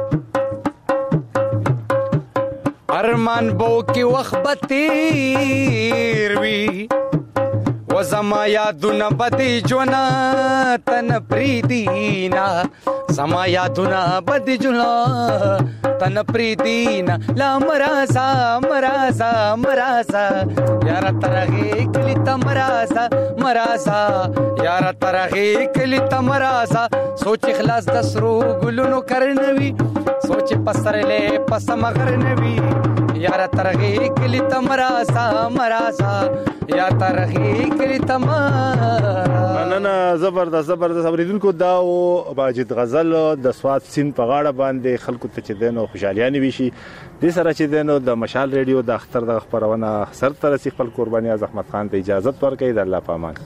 S6: ارمان بو کی وخت تیر وی و زما یادونه بدی جونا تن پریدینا زما یادونه بدی جونا تن پریدینا لا مراسا مراسا مراسا یار ترغی کلی تمراسا مراسا یار ترغی کلی تمراسا سوچ اخلاص دسرو ګلونو کرنوي سوچ پسرلې پس مغرنوي یار ترغی کلی تمراسا مراسا یا ترغی کلی تمراسا.
S22: نه نه زبردست زبردست اوریدونکو دا او ماجد غزل د سواد سین په غاړه باندې خلکو ته چې دینو خوشالیانه وشي د سره چې دینو د مشال ریډیو د اختر د خبرونه سر تر سي خپل قرباني از احمد خان ته اجازه ورکړي د الله پامان.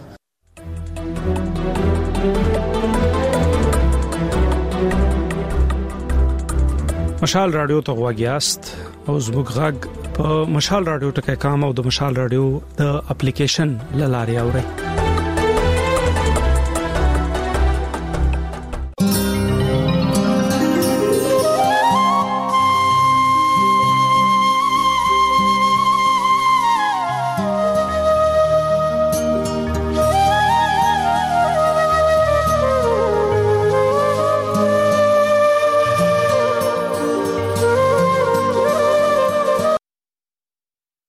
S7: مشال رادیو ته غواګیاست او زموږ غږ په مشال رادیو ټکی کام او د مشال رادیو د اپلیکیشن لاري اوري.